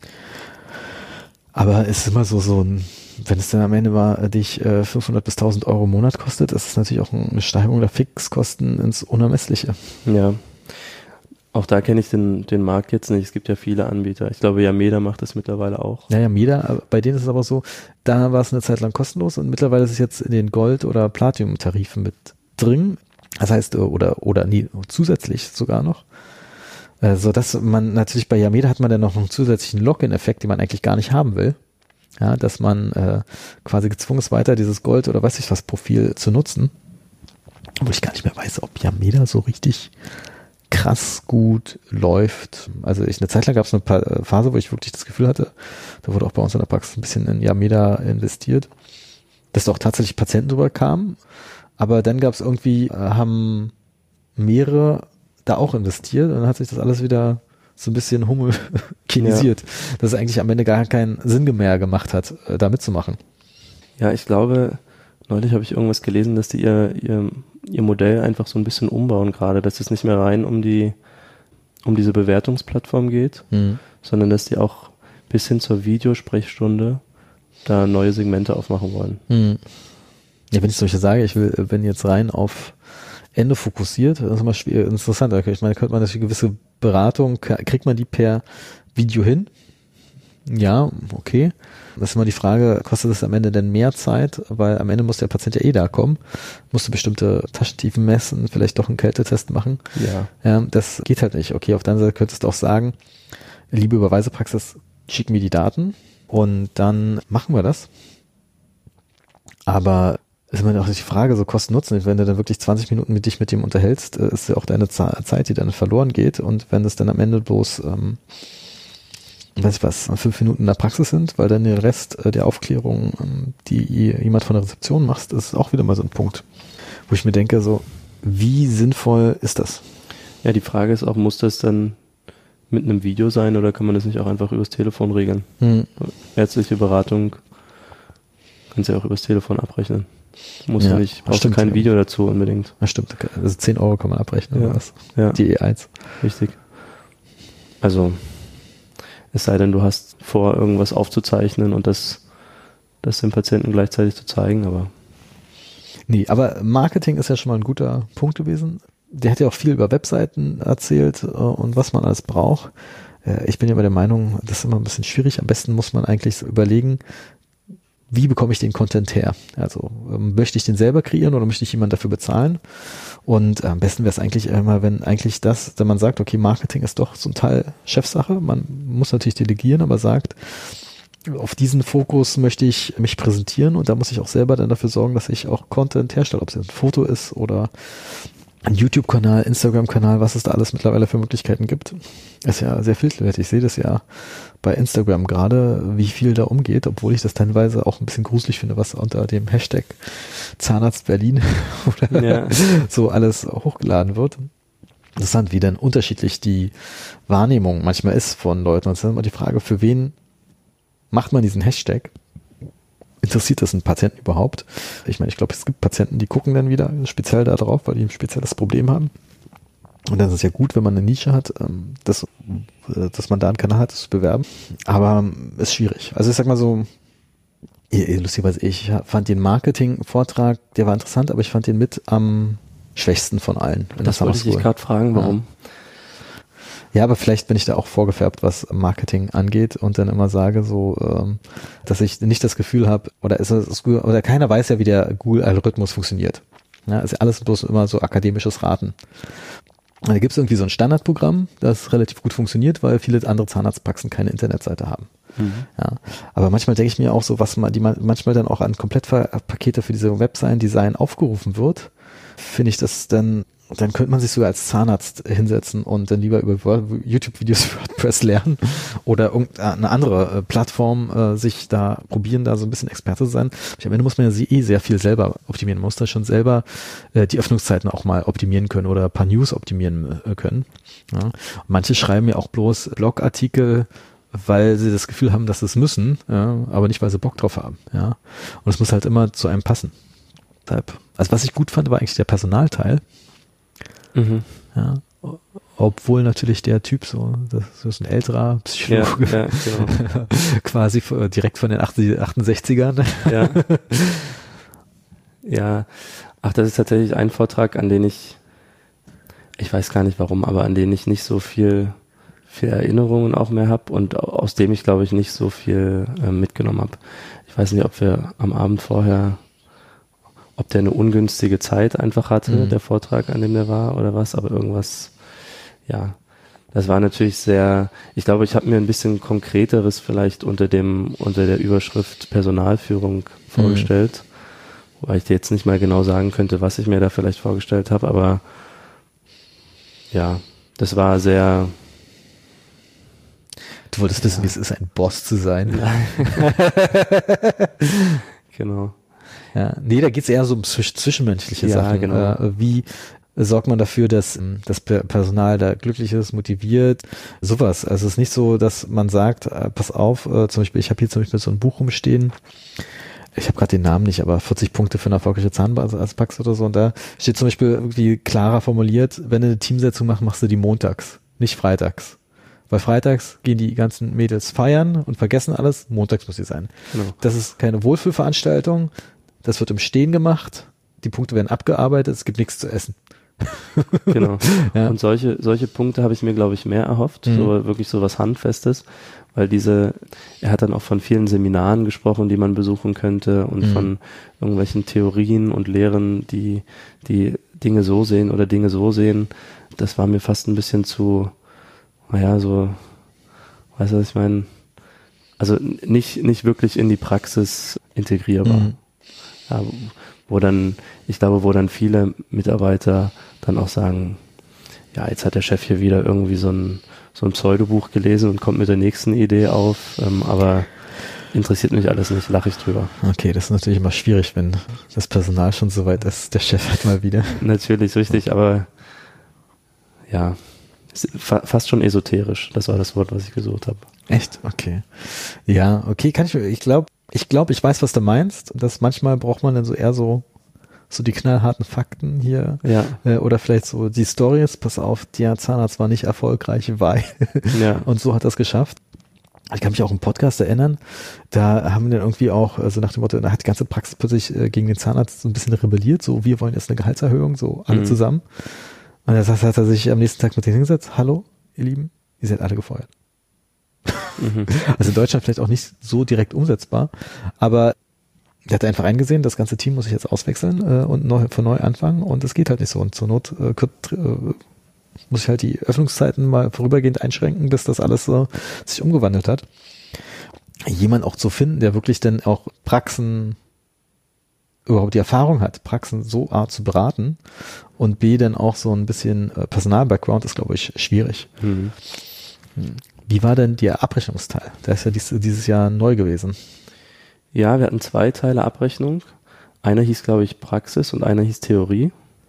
Aber es ist immer so, so ein, wenn es dann am Ende mal dich äh, fünfhundert bis tausend Euro im Monat kostet, ist es natürlich auch eine Steigerung der Fixkosten ins Unermessliche. Ja, auch da kenne ich den, den Markt jetzt nicht. Es gibt ja viele Anbieter. Ich glaube, Yameda macht das mittlerweile auch. Ja, Yameda, bei denen ist es aber so, da war es eine Zeit lang kostenlos und mittlerweile ist es jetzt in den Gold- oder Platinum-Tarifen mit drin. Das heißt, oder, oder nie, zusätzlich sogar noch. So dass man natürlich bei Yameda hat man dann noch einen zusätzlichen Login-Effekt, den man eigentlich gar nicht haben will. Ja, dass man äh, quasi gezwungen ist, weiter dieses Gold- oder weiß ich was Profil zu nutzen. Obwohl ich gar nicht mehr weiß, ob Yameda so richtig krass gut läuft. Also ich, eine Zeit lang gab es eine Phase, wo ich wirklich das Gefühl hatte, da wurde auch bei uns in der Praxis ein bisschen in Yameda investiert, dass da auch tatsächlich Patienten drüber kamen. Aber dann gab es irgendwie, äh, haben mehrere da auch investiert und dann hat sich das alles wieder so ein bisschen homogenisiert, ja. Dass es eigentlich am Ende gar keinen Sinn mehr gemacht hat, äh, da mitzumachen. Ja, ich glaube, neulich habe ich irgendwas gelesen, dass die ihr, ihr, ihr Modell einfach so ein bisschen umbauen gerade, dass es nicht mehr rein um die um diese Bewertungsplattform geht, mhm. sondern dass die auch bis hin zur Videosprechstunde da neue Segmente aufmachen wollen. Mhm. Ja, wenn ich solche sage, ich will, wenn jetzt rein auf Ende fokussiert, das ist immer schwierig, interessant. Ich meine, könnte man natürlich gewisse Beratung, kriegt man die per Video hin? Ja, okay. Das ist immer die Frage, kostet es am Ende denn mehr Zeit? Weil am Ende muss der Patient ja eh da kommen, musste bestimmte Taschentiefen messen, vielleicht doch einen Kältetest machen. Ja. Ja, das geht halt nicht. Okay, auf der anderen Seite könntest du auch sagen, liebe Überweisepraxis, schick mir die Daten und dann machen wir das. Aber ist immer auch die Frage, so Kosten-Nutzen. Wenn du dann wirklich zwanzig Minuten mit dich mit dem unterhältst, ist ja auch deine Zeit, die dann verloren geht. Und wenn es dann am Ende bloß, ähm, weiß ich was, fünf Minuten in der Praxis sind, weil dann der Rest äh, der Aufklärung, ähm, die jemand von der Rezeption macht, ist auch wieder mal so ein Punkt, wo ich mir denke, so, wie sinnvoll ist das? Ja, die Frage ist auch, muss das dann mit einem Video sein oder kann man das nicht auch einfach übers Telefon regeln? Hm. Ärztliche Beratung kannst du ja auch übers Telefon abrechnen. Muss ja nicht, brauchst du kein Video dazu unbedingt. Ja, stimmt. Also zehn Euro kann man abrechnen, ja. oder was? Ja. Die E eins. Richtig. Also, es sei denn, du hast vor, irgendwas aufzuzeichnen und das, das dem Patienten gleichzeitig zu zeigen, aber. Nee, aber Marketing ist ja schon mal ein guter Punkt gewesen. Der hat ja auch viel über Webseiten erzählt äh, und was man alles braucht. Äh, ich bin ja immer der Meinung, das ist immer ein bisschen schwierig. Am besten muss man eigentlich so überlegen, wie bekomme ich den Content her? Also ähm, möchte ich den selber kreieren oder möchte ich jemanden dafür bezahlen? Und äh, am besten wäre es eigentlich immer, wenn eigentlich das, wenn man sagt, okay, Marketing ist doch zum Teil Chefsache, man muss natürlich delegieren, aber sagt, auf diesen Fokus möchte ich mich präsentieren und da muss ich auch selber dann dafür sorgen, dass ich auch Content herstelle, ob es ein Foto ist oder ein YouTube-Kanal, Instagram-Kanal, was es da alles mittlerweile für Möglichkeiten gibt. Ist ja sehr vielfältig. Ich sehe das ja bei Instagram gerade, wie viel da umgeht, obwohl ich das teilweise auch ein bisschen gruselig finde, was unter dem Hashtag Zahnarzt Berlin oder ja. so alles hochgeladen wird. Interessant, wie dann unterschiedlich die Wahrnehmung manchmal ist von Leuten. Und es ist immer die Frage, für wen macht man diesen Hashtag? Interessiert das einen Patienten überhaupt? Ich meine, ich glaube, es gibt Patienten, die gucken dann wieder speziell da drauf, weil die ein spezielles Problem haben. Und dann ist es ja gut, wenn man eine Nische hat, dass, dass man da einen Kanal hat, das zu bewerben. Aber ist schwierig. Also ich sag mal so, lustigerweise, ich fand den Marketing-Vortrag, der war interessant, aber ich fand den mit am schwächsten von allen. Das wollte ich dich gerade fragen, warum? Ja. Ja, aber vielleicht bin ich da auch vorgefärbt, was Marketing angeht und dann immer sage so, ähm, dass ich nicht das Gefühl habe, oder ist es, oder keiner weiß ja, wie der Google-Algorithmus funktioniert. Ja, ist ja alles bloß immer so akademisches Raten. Da gibt es irgendwie so ein Standardprogramm, das relativ gut funktioniert, weil viele andere Zahnarztpraxen keine Internetseite haben. Mhm. Ja, aber manchmal denke ich mir auch so, was man, die man manchmal dann auch an Komplettpakete für diese Webseiten-Design aufgerufen wird, finde ich das dann, dann könnte man sich sogar als Zahnarzt hinsetzen und dann lieber über YouTube-Videos WordPress lernen oder irgendeine andere äh, Plattform äh, sich da probieren, da so ein bisschen Experte zu sein. Am Ende muss man ja eh sehr viel selber optimieren. Man muss da schon selber äh, die Öffnungszeiten auch mal optimieren können oder ein paar News optimieren äh, können. Ja. Und manche schreiben ja auch bloß Blogartikel, weil sie das Gefühl haben, dass sie es müssen, ja, aber nicht, weil sie Bock drauf haben. Ja. Und es muss halt immer zu einem passen. Deshalb. Also was ich gut fand, war eigentlich der Personalteil. Mhm. Ja, obwohl natürlich der Typ so, das ist ein älterer Psychologe, ja, ja, genau. quasi direkt von den achtundsechzigern. Ja. Ja, ach, das ist tatsächlich ein Vortrag, an den ich, ich weiß gar nicht warum, aber an den ich nicht so viel, viel Erinnerungen auch mehr habe und aus dem ich, glaube ich, nicht so viel äh, mitgenommen habe. Ich weiß nicht, ob wir am Abend vorher ob der eine ungünstige Zeit einfach hatte, mhm. der Vortrag, an dem der war oder was, aber irgendwas, ja, das war natürlich sehr, ich glaube, ich habe mir ein bisschen Konkreteres vielleicht unter dem, unter der Überschrift Personalführung vorgestellt, mhm. wobei ich dir jetzt nicht mal genau sagen könnte, was ich mir da vielleicht vorgestellt habe, aber ja, das war sehr... Du wolltest wissen, ja. wie es ist, ein Boss zu sein. Genau. Ja, nee, da geht es eher so um zwischenmenschliche ja, Sachen. Genau. Äh, wie sorgt man dafür, dass das Personal da glücklich ist, motiviert, sowas. Also es ist nicht so, dass man sagt, äh, pass auf, äh, zum Beispiel, ich habe hier zum Beispiel so ein Buch rumstehen, ich habe gerade den Namen nicht, aber vierzig Punkte für eine erfolgreiche Zahnarztpraxis oder so, und da steht zum Beispiel irgendwie klarer formuliert, wenn du eine Teamsitzung machst, machst du die montags, nicht freitags. Weil freitags gehen die ganzen Mädels feiern und vergessen alles, montags muss sie sein. Genau. Das ist keine Wohlfühlveranstaltung, das wird im Stehen gemacht, die Punkte werden abgearbeitet, es gibt nichts zu essen. Genau. Ja. Und solche, solche Punkte habe ich mir, glaube ich, mehr erhofft, mhm. so wirklich so was Handfestes, weil diese, er hat dann auch von vielen Seminaren gesprochen, die man besuchen könnte und mhm. von irgendwelchen Theorien und Lehren, die, die Dinge so sehen oder Dinge so sehen. Das war mir fast ein bisschen zu, naja, so, weißt du, was ich meine? Also nicht, nicht wirklich in die Praxis integrierbar. Mhm. Ja, wo dann, ich glaube, wo dann viele Mitarbeiter dann auch sagen, ja, jetzt hat der Chef hier wieder irgendwie so ein, so ein Pseudobuch gelesen und kommt mit der nächsten Idee auf, ähm, aber interessiert mich alles nicht, lache ich drüber. Okay, das ist natürlich immer schwierig, wenn das Personal schon so weit ist, der Chef halt mal wieder. Natürlich, richtig, aber ja, fa- fast schon esoterisch, das war das Wort, was ich gesucht habe. Echt? Okay. Ja, okay, kann ich, ich glaube, Ich glaube, ich weiß, was du meinst. Dass manchmal braucht man dann so eher so, so die knallharten Fakten hier. Ja. Äh, oder vielleicht so die Stories. Pass auf, der Zahnarzt war nicht erfolgreich, weil. Ja. Und so hat das geschafft. Ich kann mich auch im Podcast erinnern. Da haben wir dann irgendwie auch, also nach dem Motto, da hat die ganze Praxis plötzlich äh, gegen den Zahnarzt so ein bisschen rebelliert. So, wir wollen jetzt eine Gehaltserhöhung, so alle mhm. zusammen. Und das heißt, hat er sich am nächsten Tag mit denen hingesetzt. Hallo, ihr Lieben, ihr seid alle gefeuert. Mhm. Also in Deutschland vielleicht auch nicht so direkt umsetzbar, aber der hat einfach eingesehen, das ganze Team muss ich jetzt auswechseln äh, und neu, von neu anfangen und es geht halt nicht so. Und zur Not äh, äh, muss ich halt die Öffnungszeiten mal vorübergehend einschränken, bis das alles so sich umgewandelt hat. Jemand auch zu finden, der wirklich dann auch Praxen, überhaupt die Erfahrung hat, Praxen so A zu beraten und B dann auch so ein bisschen äh, Personal-Background ist, glaube ich, schwierig. Mhm. Hm. Wie war denn der Abrechnungsteil? Der ist ja dies, dieses Jahr neu gewesen. Ja, wir hatten zwei Teile Abrechnung. Einer hieß, glaube ich, Praxis und einer hieß Theorie.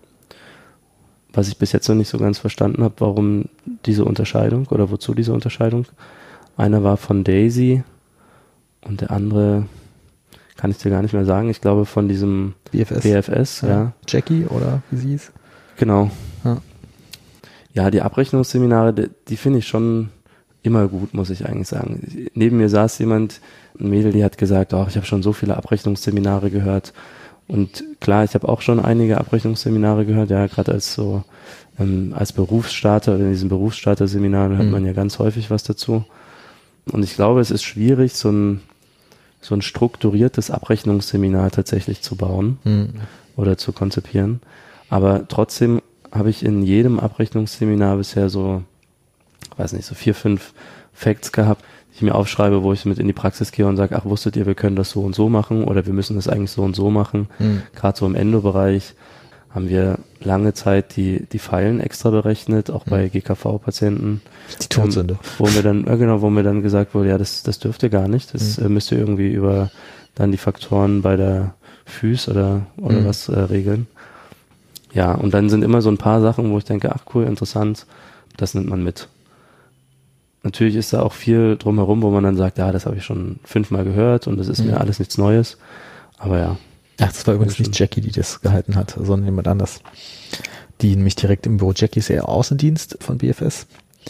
Was ich bis jetzt noch nicht so ganz verstanden habe, warum diese Unterscheidung oder wozu diese Unterscheidung. Einer war von Daisy und der andere kann ich dir gar nicht mehr sagen. Ich glaube von diesem B F S. B F S, ja. ja. Jackie oder wie sie hieß. Genau. Ja, ja die Abrechnungsseminare, die, die finde ich schon immer gut, muss ich eigentlich sagen. Neben mir saß jemand, ein Mädel, die hat gesagt, oh, ich habe schon so viele Abrechnungsseminare gehört. Und klar, ich habe auch schon einige Abrechnungsseminare gehört, ja, gerade als so ähm, als Berufsstarter oder in diesen Berufsstarter-Seminaren hört mhm. man ja ganz häufig was dazu. Und ich glaube, es ist schwierig, so ein so ein strukturiertes Abrechnungsseminar tatsächlich zu bauen, mhm. oder zu konzipieren. Aber trotzdem habe ich in jedem Abrechnungsseminar bisher so, weiß nicht, so vier, fünf Facts gehabt, die ich mir aufschreibe, wo ich mit in die Praxis gehe und sage, ach, wusstet ihr, wir können das so und so machen oder wir müssen das eigentlich so und so machen. Mhm. Gerade so im Endo-Bereich haben wir lange Zeit die, die Pfeilen extra berechnet, auch mhm. bei G K V-Patienten. Die Todsünde. Ähm, wo mir dann, äh, genau, wo mir dann gesagt wurde, ja, das, das dürft ihr gar nicht. Das mhm. äh, müsst ihr irgendwie über dann die Faktoren bei der Füß oder, oder mhm. was äh, regeln. Ja, und dann sind immer so ein paar Sachen, wo ich denke, ach cool, interessant, das nimmt man mit. Natürlich ist da auch viel drumherum, wo man dann sagt, ja, das habe ich schon fünfmal gehört und das ist mhm. mir alles nichts Neues. Aber ja. Ach, das war übrigens nicht Jackie, die das gehalten hat, sondern jemand anders. Die nämlich direkt im Büro, Jackie ist eher Außendienst von B F S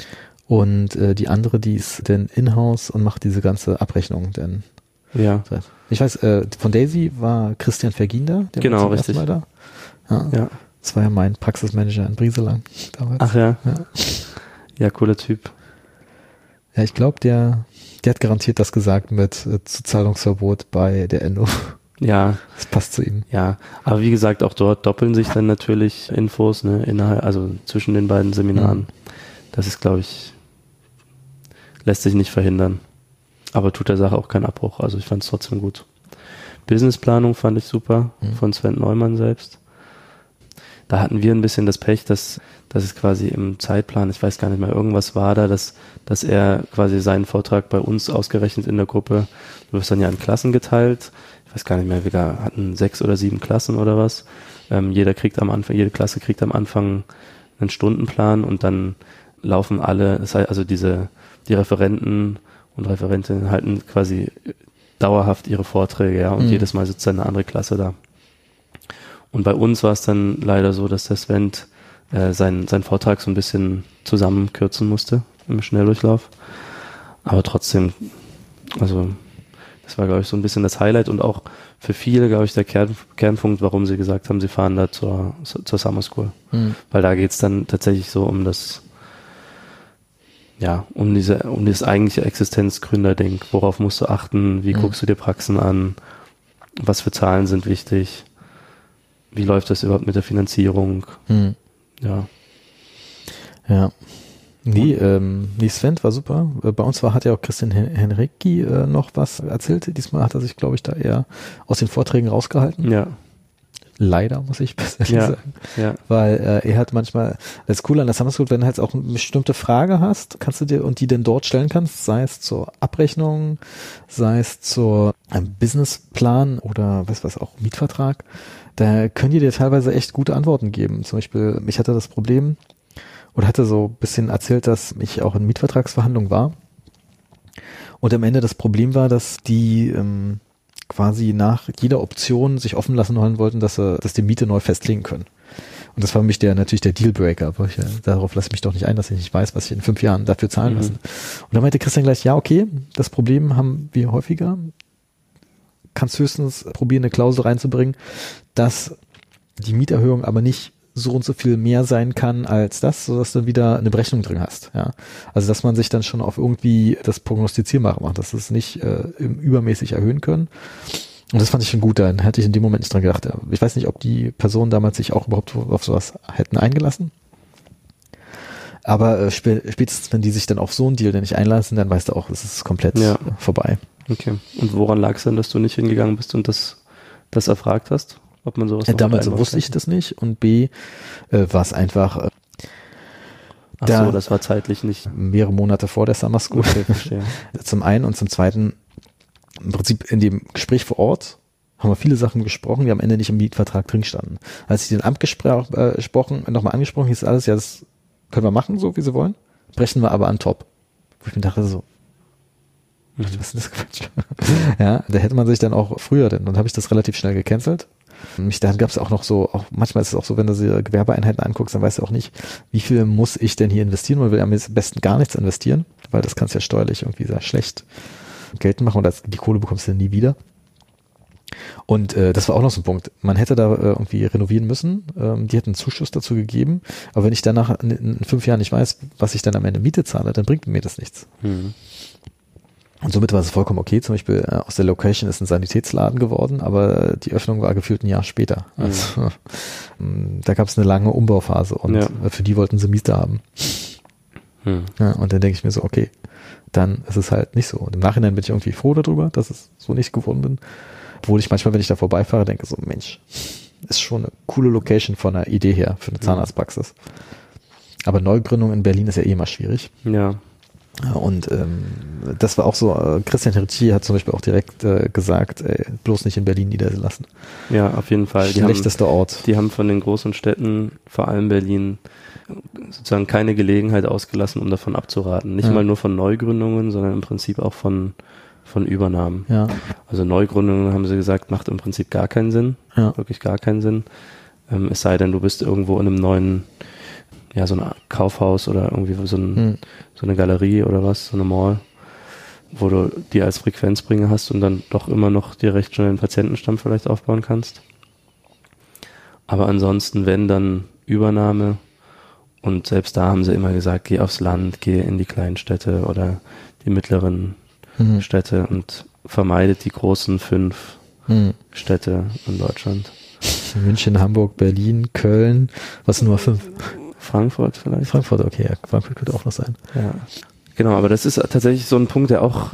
und äh, die andere, die ist dann in-house und macht diese ganze Abrechnung. Denn ja. Ich weiß, äh, von Daisy war Christian Verginder, der genau, war zum richtig. ersten Mal da. Ja. ja. Das war ja mein Praxismanager in Brieselang damals. Ach ja. Ja, ja cooler Typ. Ja, ich glaube, der, der hat garantiert das gesagt mit äh, Zuzahlungsverbot bei der Endo. Ja. Das passt zu ihm. Ja, aber wie gesagt, auch dort doppeln sich dann natürlich Infos, ne, innerhalb, also zwischen den beiden Seminaren. Mhm. Das ist, glaube ich, lässt sich nicht verhindern. Aber tut der Sache auch keinen Abbruch. Also ich fand es trotzdem gut. Businessplanung fand ich super, mhm. von Sven Neumann selbst. Da hatten wir ein bisschen das Pech, dass, dass es quasi im Zeitplan, ich weiß gar nicht mehr, irgendwas war da, dass, dass er quasi seinen Vortrag bei uns ausgerechnet in der Gruppe, du wirst dann ja in Klassen geteilt, ich weiß gar nicht mehr, wir hatten sechs oder sieben Klassen oder was. Ähm, jeder kriegt am Anfang, jede Klasse kriegt am Anfang einen Stundenplan und dann laufen alle, das heißt also diese, die Referenten und Referentinnen halten quasi dauerhaft ihre Vorträge, ja, und mhm. jedes Mal sitzt dann eine andere Klasse da. Und bei uns war es dann leider so, dass der Sven äh, seinen, seinen Vortrag so ein bisschen zusammenkürzen musste im Schnelldurchlauf. Aber trotzdem, also das war, glaube ich, so ein bisschen das Highlight und auch für viele, glaube ich, der Kern, Kernpunkt, warum sie gesagt haben, sie fahren da zur, zur Summer School. Mhm. Weil da geht es dann tatsächlich so um das, ja, um diese, um dieses eigentliche Existenzgründerding. Worauf musst du achten? Wie mhm. guckst du dir Praxen an? Was für Zahlen sind wichtig? Wie läuft das überhaupt mit der Finanzierung? Mhm. Ja. Ja. Nee, ähm, nee, Sven war super. Bei uns war, hat ja auch Christian Henrici äh, noch was erzählt. Diesmal hat er sich, glaube ich, da eher aus den Vorträgen rausgehalten. Ja. Leider, muss ich persönlich ja. sagen. Ja. Weil äh, er hat manchmal, das ist cool an der Summer School, wenn du halt auch eine bestimmte Frage hast, kannst du dir und die dann dort stellen kannst, sei es zur Abrechnung, sei es zur einem Businessplan oder was was auch Mietvertrag, da können die dir teilweise echt gute Antworten geben. Zum Beispiel, ich hatte das Problem, oder hatte so ein bisschen erzählt, dass ich auch in Mietvertragsverhandlungen war. Und am Ende das Problem war, dass die ähm, quasi nach jeder Option sich offen lassen wollen wollten, dass sie, dass die Miete neu festlegen können. Und das war für mich der, natürlich der Dealbreaker. Aber ich, äh, darauf lasse ich mich doch nicht ein, dass ich nicht weiß, was ich in fünf Jahren dafür zahlen mhm. lassen. Und dann meinte Christian gleich, ja, okay, das Problem haben wir häufiger. Kannst höchstens probieren, eine Klausel reinzubringen, dass die Mieterhöhung aber nicht so und so viel mehr sein kann als das, sodass du wieder eine Berechnung drin hast. Ja, also dass man sich dann schon auf irgendwie das Prognostizierbar macht, dass es nicht äh, übermäßig erhöhen können. Und das fand ich schon gut. Dann hätte ich in dem Moment nicht dran gedacht. Ich weiß nicht, ob die Personen damals sich auch überhaupt auf sowas hätten eingelassen. Aber äh, spätestens, wenn die sich dann auf so einen Deal dann nicht einlassen, dann weißt du auch, es ist komplett ja. vorbei. Okay. Und woran lag es denn, dass du nicht hingegangen bist und das, das erfragt hast? Ob man sowas äh, damals wusste ich das nicht und B äh, war es einfach äh, Ach da so, das war zeitlich nicht. Mehrere Monate vor der Summer School. Okay, verstehe. Zum einen und zum zweiten im Prinzip in dem Gespräch vor Ort haben wir viele Sachen gesprochen, die am Ende nicht im Mietvertrag drin standen. Als ich den Amt gespr- äh, gesprochen, nochmal angesprochen, hieß alles, ja, das können wir machen, so wie sie wollen, brechen wir aber an top. Wo ich mir dachte so, was ist das Quatsch? Ja, da hätte man sich dann auch früher, denn dann habe ich das relativ schnell gecancelt. Mich, dann gab es auch noch so, auch manchmal ist es auch so, wenn du die Gewerbeeinheiten anguckst, dann weißt du auch nicht, wie viel muss ich denn hier investieren. Man will am besten gar nichts investieren, weil das kannst du ja steuerlich irgendwie sehr schlecht geltend machen und das, die Kohle bekommst du nie wieder. Und äh, das war auch noch so ein Punkt. Man hätte da äh, irgendwie renovieren müssen. Ähm, die hätten einen Zuschuss dazu gegeben. Aber wenn ich danach in, in fünf Jahren nicht weiß, was ich dann am Ende Miete zahle, dann bringt mir das nichts. Mhm. Und somit war es vollkommen okay. Zum Beispiel äh, aus der Location ist ein Sanitätsladen geworden, aber die Öffnung war gefühlt ein Jahr später. Also mhm. da gab es eine lange Umbauphase und ja. für die wollten sie Miete haben. Mhm. Ja, und dann denke ich mir so, okay, dann ist es halt nicht so. Und im Nachhinein bin ich irgendwie froh darüber, dass es so nicht geworden bin. Obwohl ich manchmal, wenn ich da vorbeifahre, denke so, Mensch, ist schon eine coole Location von der Idee her für eine Zahnarztpraxis. Aber Neugründung in Berlin ist ja eh immer schwierig. Ja. Und ähm, das war auch so, äh, Christian Heritier hat zum Beispiel auch direkt äh, gesagt, ey, bloß nicht in Berlin niederlassen. Ja, auf jeden Fall. Schlechtester die haben, Ort. Die haben von den großen Städten, vor allem Berlin, sozusagen keine Gelegenheit ausgelassen, um davon abzuraten. Nicht ja. mal nur von Neugründungen, sondern im Prinzip auch von, von Übernahmen. Ja. Also Neugründungen, haben sie gesagt, macht im Prinzip gar keinen Sinn. Ja. Wirklich gar keinen Sinn. Ähm, es sei denn, du bist irgendwo in einem neuen, ja, so ein Kaufhaus oder irgendwie so, ein, hm. so eine Galerie oder was, so eine Mall, wo du die als Frequenzbringer hast und dann doch immer noch dir recht schnell einen Patientenstamm vielleicht aufbauen kannst. Aber ansonsten, wenn, dann Übernahme. Und selbst da haben sie immer gesagt, geh aufs Land, geh in die kleinen Städte oder die mittleren mhm. Städte und vermeidet die großen fünf mhm. Städte in Deutschland. München, Hamburg, Berlin, Köln, was sind Nummer fünf? Frankfurt vielleicht. Frankfurt, okay, ja, Frankfurt könnte auch noch sein. Ja. Genau, aber das ist tatsächlich so ein Punkt, der auch,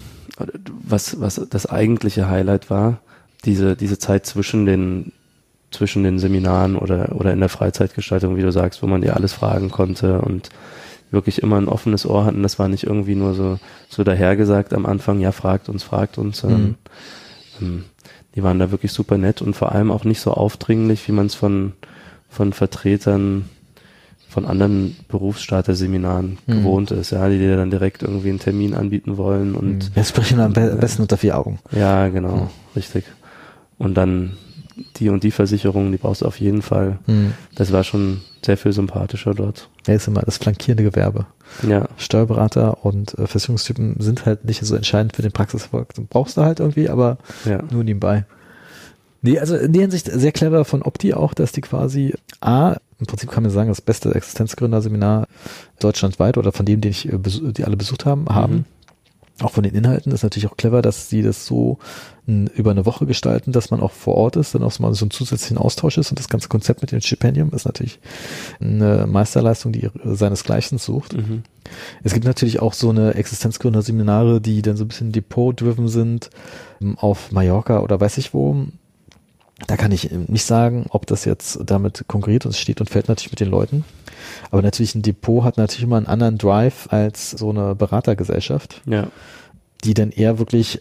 was, was das eigentliche Highlight war, diese, diese Zeit zwischen den zwischen den Seminaren oder, oder in der Freizeitgestaltung, wie du sagst, wo man dir alles fragen konnte und wirklich immer ein offenes Ohr hatten. Das war nicht irgendwie nur so, so dahergesagt am Anfang, ja, fragt uns, fragt uns, sondern mhm. ähm, die waren da wirklich super nett und vor allem auch nicht so aufdringlich, wie man es von, von Vertretern von anderen Berufsstarter-Seminaren mhm. gewohnt ist, ja, die dir dann direkt irgendwie einen Termin anbieten wollen und. Wir sprechen am be- besten unter vier Augen. Ja, genau, mhm. richtig. Und dann die und die Versicherung, die brauchst du auf jeden Fall. Mhm. Das war schon sehr viel sympathischer dort. Ja, ist immer das flankierende Gewerbe. Ja. Steuerberater und äh, Versicherungstypen sind halt nicht so entscheidend für den Praxiserfolg. Den brauchst du halt irgendwie, aber ja. nur nebenbei. Nee, also in der Hinsicht sehr clever von Opti auch, dass die quasi A, im Prinzip kann man sagen, das beste Existenzgründerseminar deutschlandweit oder von dem, den ich, die alle besucht haben, haben. Mhm. Auch von den Inhalten ist natürlich auch clever, dass sie das so n, über eine Woche gestalten, dass man auch vor Ort ist, dann auch mal so einen zusätzlichen Austausch ist und das ganze Konzept mit dem Stipendium ist natürlich eine Meisterleistung, die seinesgleichen sucht. Mhm. Es gibt natürlich auch so eine Existenzgründerseminare, die dann so ein bisschen Depot-driven sind, auf Mallorca oder weiß ich wo. Da kann ich nicht sagen, ob das jetzt damit konkurriert und es steht und fällt natürlich mit den Leuten. Aber natürlich ein Depot hat natürlich immer einen anderen Drive als so eine Beratergesellschaft, ja. die dann eher wirklich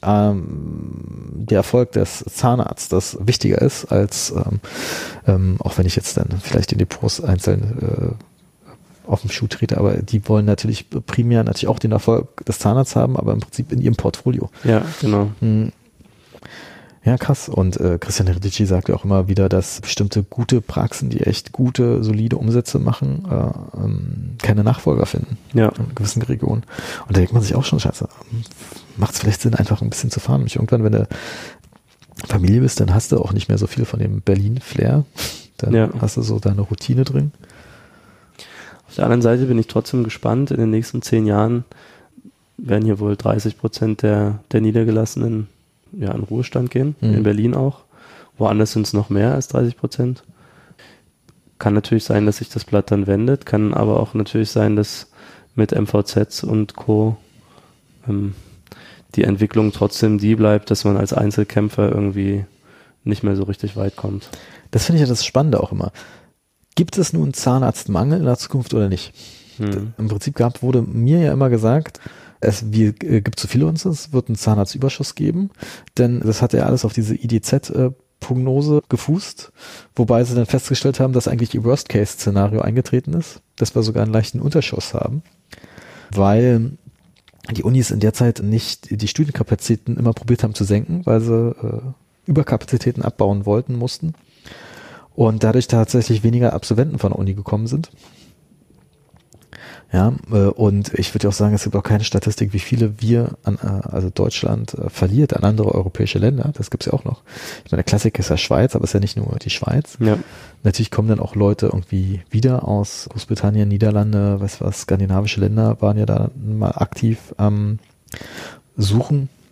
ähm, der Erfolg des Zahnarztes wichtiger ist als, ähm, ähm, auch wenn ich jetzt dann vielleicht in Depots einzeln äh, auf den Schuh trete, aber die wollen natürlich primär natürlich auch den Erfolg des Zahnarztes haben, aber im Prinzip in ihrem Portfolio. Ja, genau. Mhm. Ja, krass. Und äh, Christian Heritici sagt ja auch immer wieder, dass bestimmte gute Praxen, die echt gute, solide Umsätze machen, äh, ähm, keine Nachfolger finden ja. in gewissen Regionen. Und da denkt man sich auch schon, scheiße, macht es vielleicht Sinn, einfach ein bisschen zu fahren. Und irgendwann, wenn du Familie bist, dann hast du auch nicht mehr so viel von dem Berlin-Flair. Dann ja. hast du so deine Routine drin. Auf der anderen Seite bin ich trotzdem gespannt. In den nächsten zehn Jahren werden hier wohl dreißig Prozent der, der Niedergelassenen ja, in Ruhestand gehen, mhm. in Berlin auch. Woanders sind es noch mehr als dreißig Prozent. Kann natürlich sein, dass sich das Blatt dann wendet, kann aber auch natürlich sein, dass mit M V Zs und Co. Ähm, die Entwicklung trotzdem die bleibt, dass man als Einzelkämpfer irgendwie nicht mehr so richtig weit kommt. Das finde ich ja das Spannende auch immer. Gibt es nun Zahnarztmangel in der Zukunft oder nicht? Mhm. Im Prinzip gab, wurde mir ja immer gesagt, es wie, äh, gibt zu viele uns, es wird einen Zahnarztüberschuss geben, denn das hat ja alles auf diese I D Z-Prognose äh, gefußt, wobei sie dann festgestellt haben, dass eigentlich ihr Worst-Case-Szenario eingetreten ist, dass wir sogar einen leichten Unterschuss haben, weil die Unis in der Zeit nicht die Studienkapazitäten immer probiert haben zu senken, weil sie äh, Überkapazitäten abbauen wollten, mussten und dadurch tatsächlich weniger Absolventen von der Uni gekommen sind. Ja, und ich würde auch sagen, es gibt auch keine Statistik, wie viele wir, an, also Deutschland äh, verliert an andere europäische Länder. Das gibt's ja auch noch. Ich meine, der Klassiker ist ja Schweiz, aber es ist ja nicht nur die Schweiz. Ja. Natürlich kommen dann auch Leute irgendwie wieder aus Großbritannien, Niederlande, weiß was, skandinavische Länder waren ja da mal aktiv am Suchen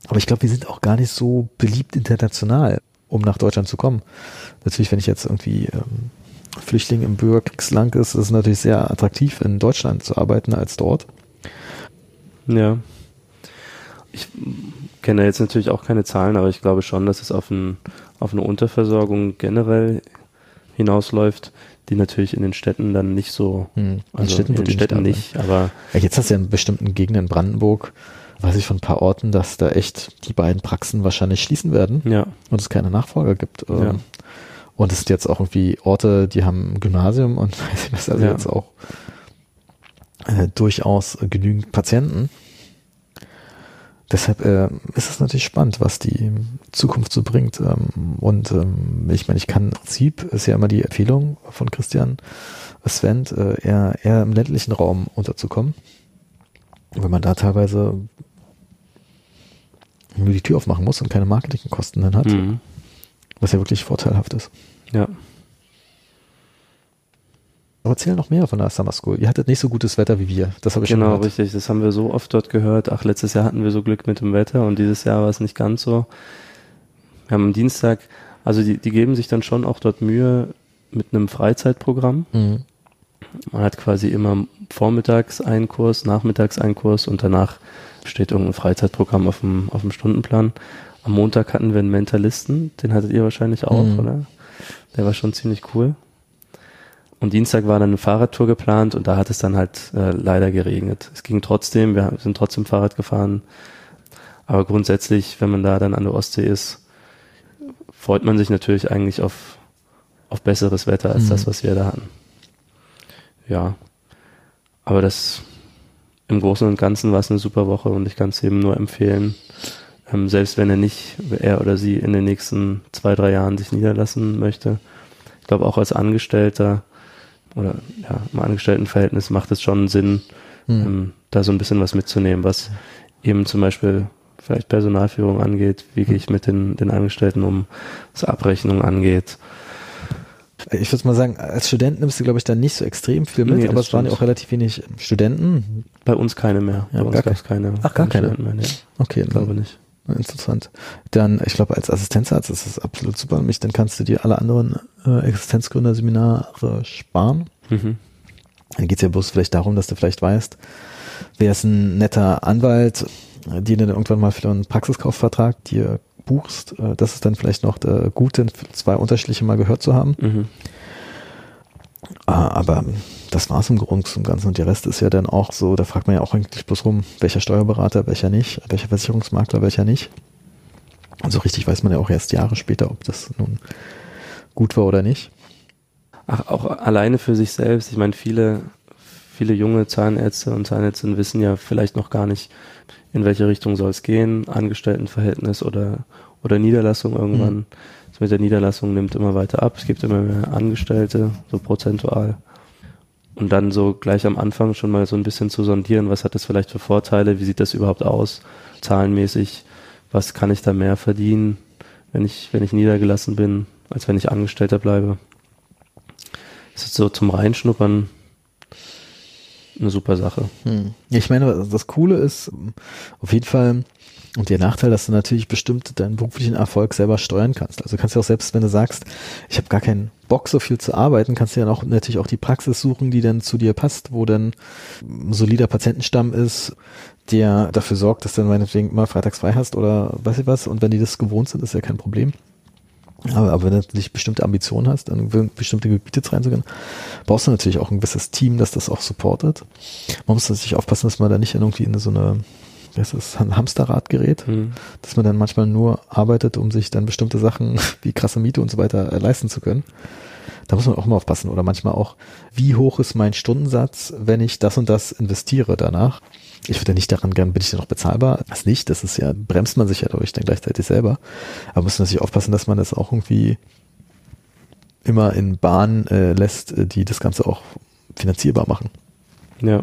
Aber ich glaube, wir sind auch gar nicht so beliebt international, um nach Deutschland zu kommen. Natürlich, wenn ich jetzt irgendwie ähm, Flüchtling im Bürgerkriegsland ist, ist es natürlich sehr attraktiv, in Deutschland zu arbeiten als dort. Ja. Ich kenne jetzt natürlich auch keine Zahlen, aber ich glaube schon, dass es auf, ein, auf eine Unterversorgung generell hinausläuft, die natürlich in den Städten dann nicht so, Hm. In also Städten, in den Städten nicht, nicht, aber ja, jetzt hast du ja in bestimmten Gegenden in Brandenburg, weiß ich von ein paar Orten, dass da echt die beiden Praxen wahrscheinlich schließen werden ja. und es keine Nachfolger gibt. Ja. Und es sind jetzt auch irgendwie Orte, die haben ein Gymnasium und weiß ich was, also ja. jetzt auch äh, durchaus genügend Patienten. Deshalb äh, ist es natürlich spannend, was die Zukunft so bringt. Ähm, und ähm, ich meine, ich kann im Prinzip, ist ja immer die Empfehlung von Christian Svent, äh, eher, eher im ländlichen Raum unterzukommen. Wenn man da teilweise nur die Tür aufmachen muss und keine Marketingkosten dann hat, Mhm. was ja wirklich vorteilhaft ist. Ja. Aber erzähl noch mehr von der Summer School. Ihr hattet nicht so gutes Wetter wie wir. Das habe ich genau, schon gehört. richtig. Das haben wir so oft dort gehört. Ach, letztes Jahr hatten wir so Glück mit dem Wetter und dieses Jahr war es nicht ganz so. Wir haben am Dienstag, also die, die geben sich dann schon auch dort Mühe mit einem Freizeitprogramm. Mhm. Man hat quasi immer vormittags einen Kurs, nachmittags einen Kurs und danach steht irgendein Freizeitprogramm auf dem, auf dem Stundenplan. Am Montag hatten wir einen Mentalisten, den hattet ihr wahrscheinlich auch, Mhm. oder? Der war schon ziemlich cool. Und Dienstag war dann eine Fahrradtour geplant und da hat es dann halt äh, leider geregnet. Es ging trotzdem, wir sind trotzdem Fahrrad gefahren. Aber grundsätzlich, wenn man da dann an der Ostsee ist, freut man sich natürlich eigentlich auf, auf besseres Wetter als Mhm. das, was wir da hatten. Ja, aber das im Großen und Ganzen war es eine super Woche und ich kann es eben nur empfehlen, ähm, selbst wenn er nicht, er oder sie in den nächsten zwei, drei Jahren sich niederlassen möchte. Ich glaube auch als Angestellter oder ja, im Angestelltenverhältnis macht es schon Sinn, Mhm. ähm, da so ein bisschen was mitzunehmen, was eben zum Beispiel vielleicht Personalführung angeht, wie gehe ich mit den, den Angestellten um, was Abrechnung angeht. Ich würde mal sagen, als Student nimmst du, glaube ich, da nicht so extrem viel mit, Nee, das aber es waren ja stimmt. auch relativ wenig Studenten. Bei uns keine mehr. Ja, Bei uns gar gab es keine. Ach, gar keine? Studenten mehr, nee. Okay, Ich glaube nicht. interessant. Dann, ich glaube, als Assistenzarzt ist das absolut super. Mich, dann kannst du dir alle anderen äh, Existenzgründerseminare sparen. Mhm. Dann geht es ja bloß vielleicht darum, dass du vielleicht weißt, wer ist ein netter Anwalt, äh, den du dann irgendwann mal für einen Praxiskaufvertrag dir buchst. Äh, das ist dann vielleicht noch der Gute, zwei unterschiedliche mal gehört zu haben. Mhm. Ah, aber das war's im Grunde zum Ganzen. Und der Rest ist ja dann auch so, da fragt man ja auch eigentlich bloß rum, welcher Steuerberater, welcher nicht, welcher Versicherungsmakler, welcher nicht. Und so richtig weiß man ja auch erst Jahre später, ob das nun gut war oder nicht. Ach, auch alleine für sich selbst. Ich meine, viele, viele junge Zahnärzte und Zahnärztinnen wissen ja vielleicht noch gar nicht, in welche Richtung soll es gehen, Angestelltenverhältnis oder, oder Niederlassung irgendwann. Mhm. Das mit der Niederlassung nimmt immer weiter ab. Es gibt immer mehr Angestellte, so prozentual. Und dann so gleich am Anfang schon mal so ein bisschen zu sondieren, was hat das vielleicht für Vorteile, wie sieht das überhaupt aus, zahlenmäßig, was kann ich da mehr verdienen, wenn ich, wenn ich niedergelassen bin, als wenn ich Angestellter bleibe. Das ist so zum Reinschnuppern eine super Sache. Hm. Ja, ich meine, das Coole ist auf jeden Fall, und der Nachteil, dass du natürlich bestimmt deinen beruflichen Erfolg selber steuern kannst. Also kannst du auch selbst, wenn du sagst, ich habe gar keinen Bock, so viel zu arbeiten, kannst du ja auch natürlich auch die Praxis suchen, die dann zu dir passt, wo dann ein solider Patientenstamm ist, der dafür sorgt, dass du dann meinetwegen immer freitags frei hast oder weiß ich was. Und wenn die das gewohnt sind, ist ja kein Problem. Aber, aber wenn du natürlich bestimmte Ambitionen hast, in bestimmte Gebiete reinzugehen, brauchst du natürlich auch ein gewisses Team, das das auch supportet. Man muss natürlich aufpassen, dass man da nicht irgendwie in so eine, wie heißt das, ein Hamsterrad gerät, Mhm. dass man dann manchmal nur arbeitet, um sich dann bestimmte Sachen wie krasse Miete und so weiter äh, leisten zu können. Da muss man auch mal aufpassen. Oder manchmal auch, wie hoch ist mein Stundensatz, wenn ich das und das investiere danach? Ich würde ja nicht daran gern, bin ich denn noch bezahlbar? Das nicht, das ist ja, bremst man sich ja dadurch dann gleichzeitig selber. Aber muss natürlich aufpassen, dass man das auch irgendwie immer in Bahnen äh, lässt, die das Ganze auch finanzierbar machen. Ja.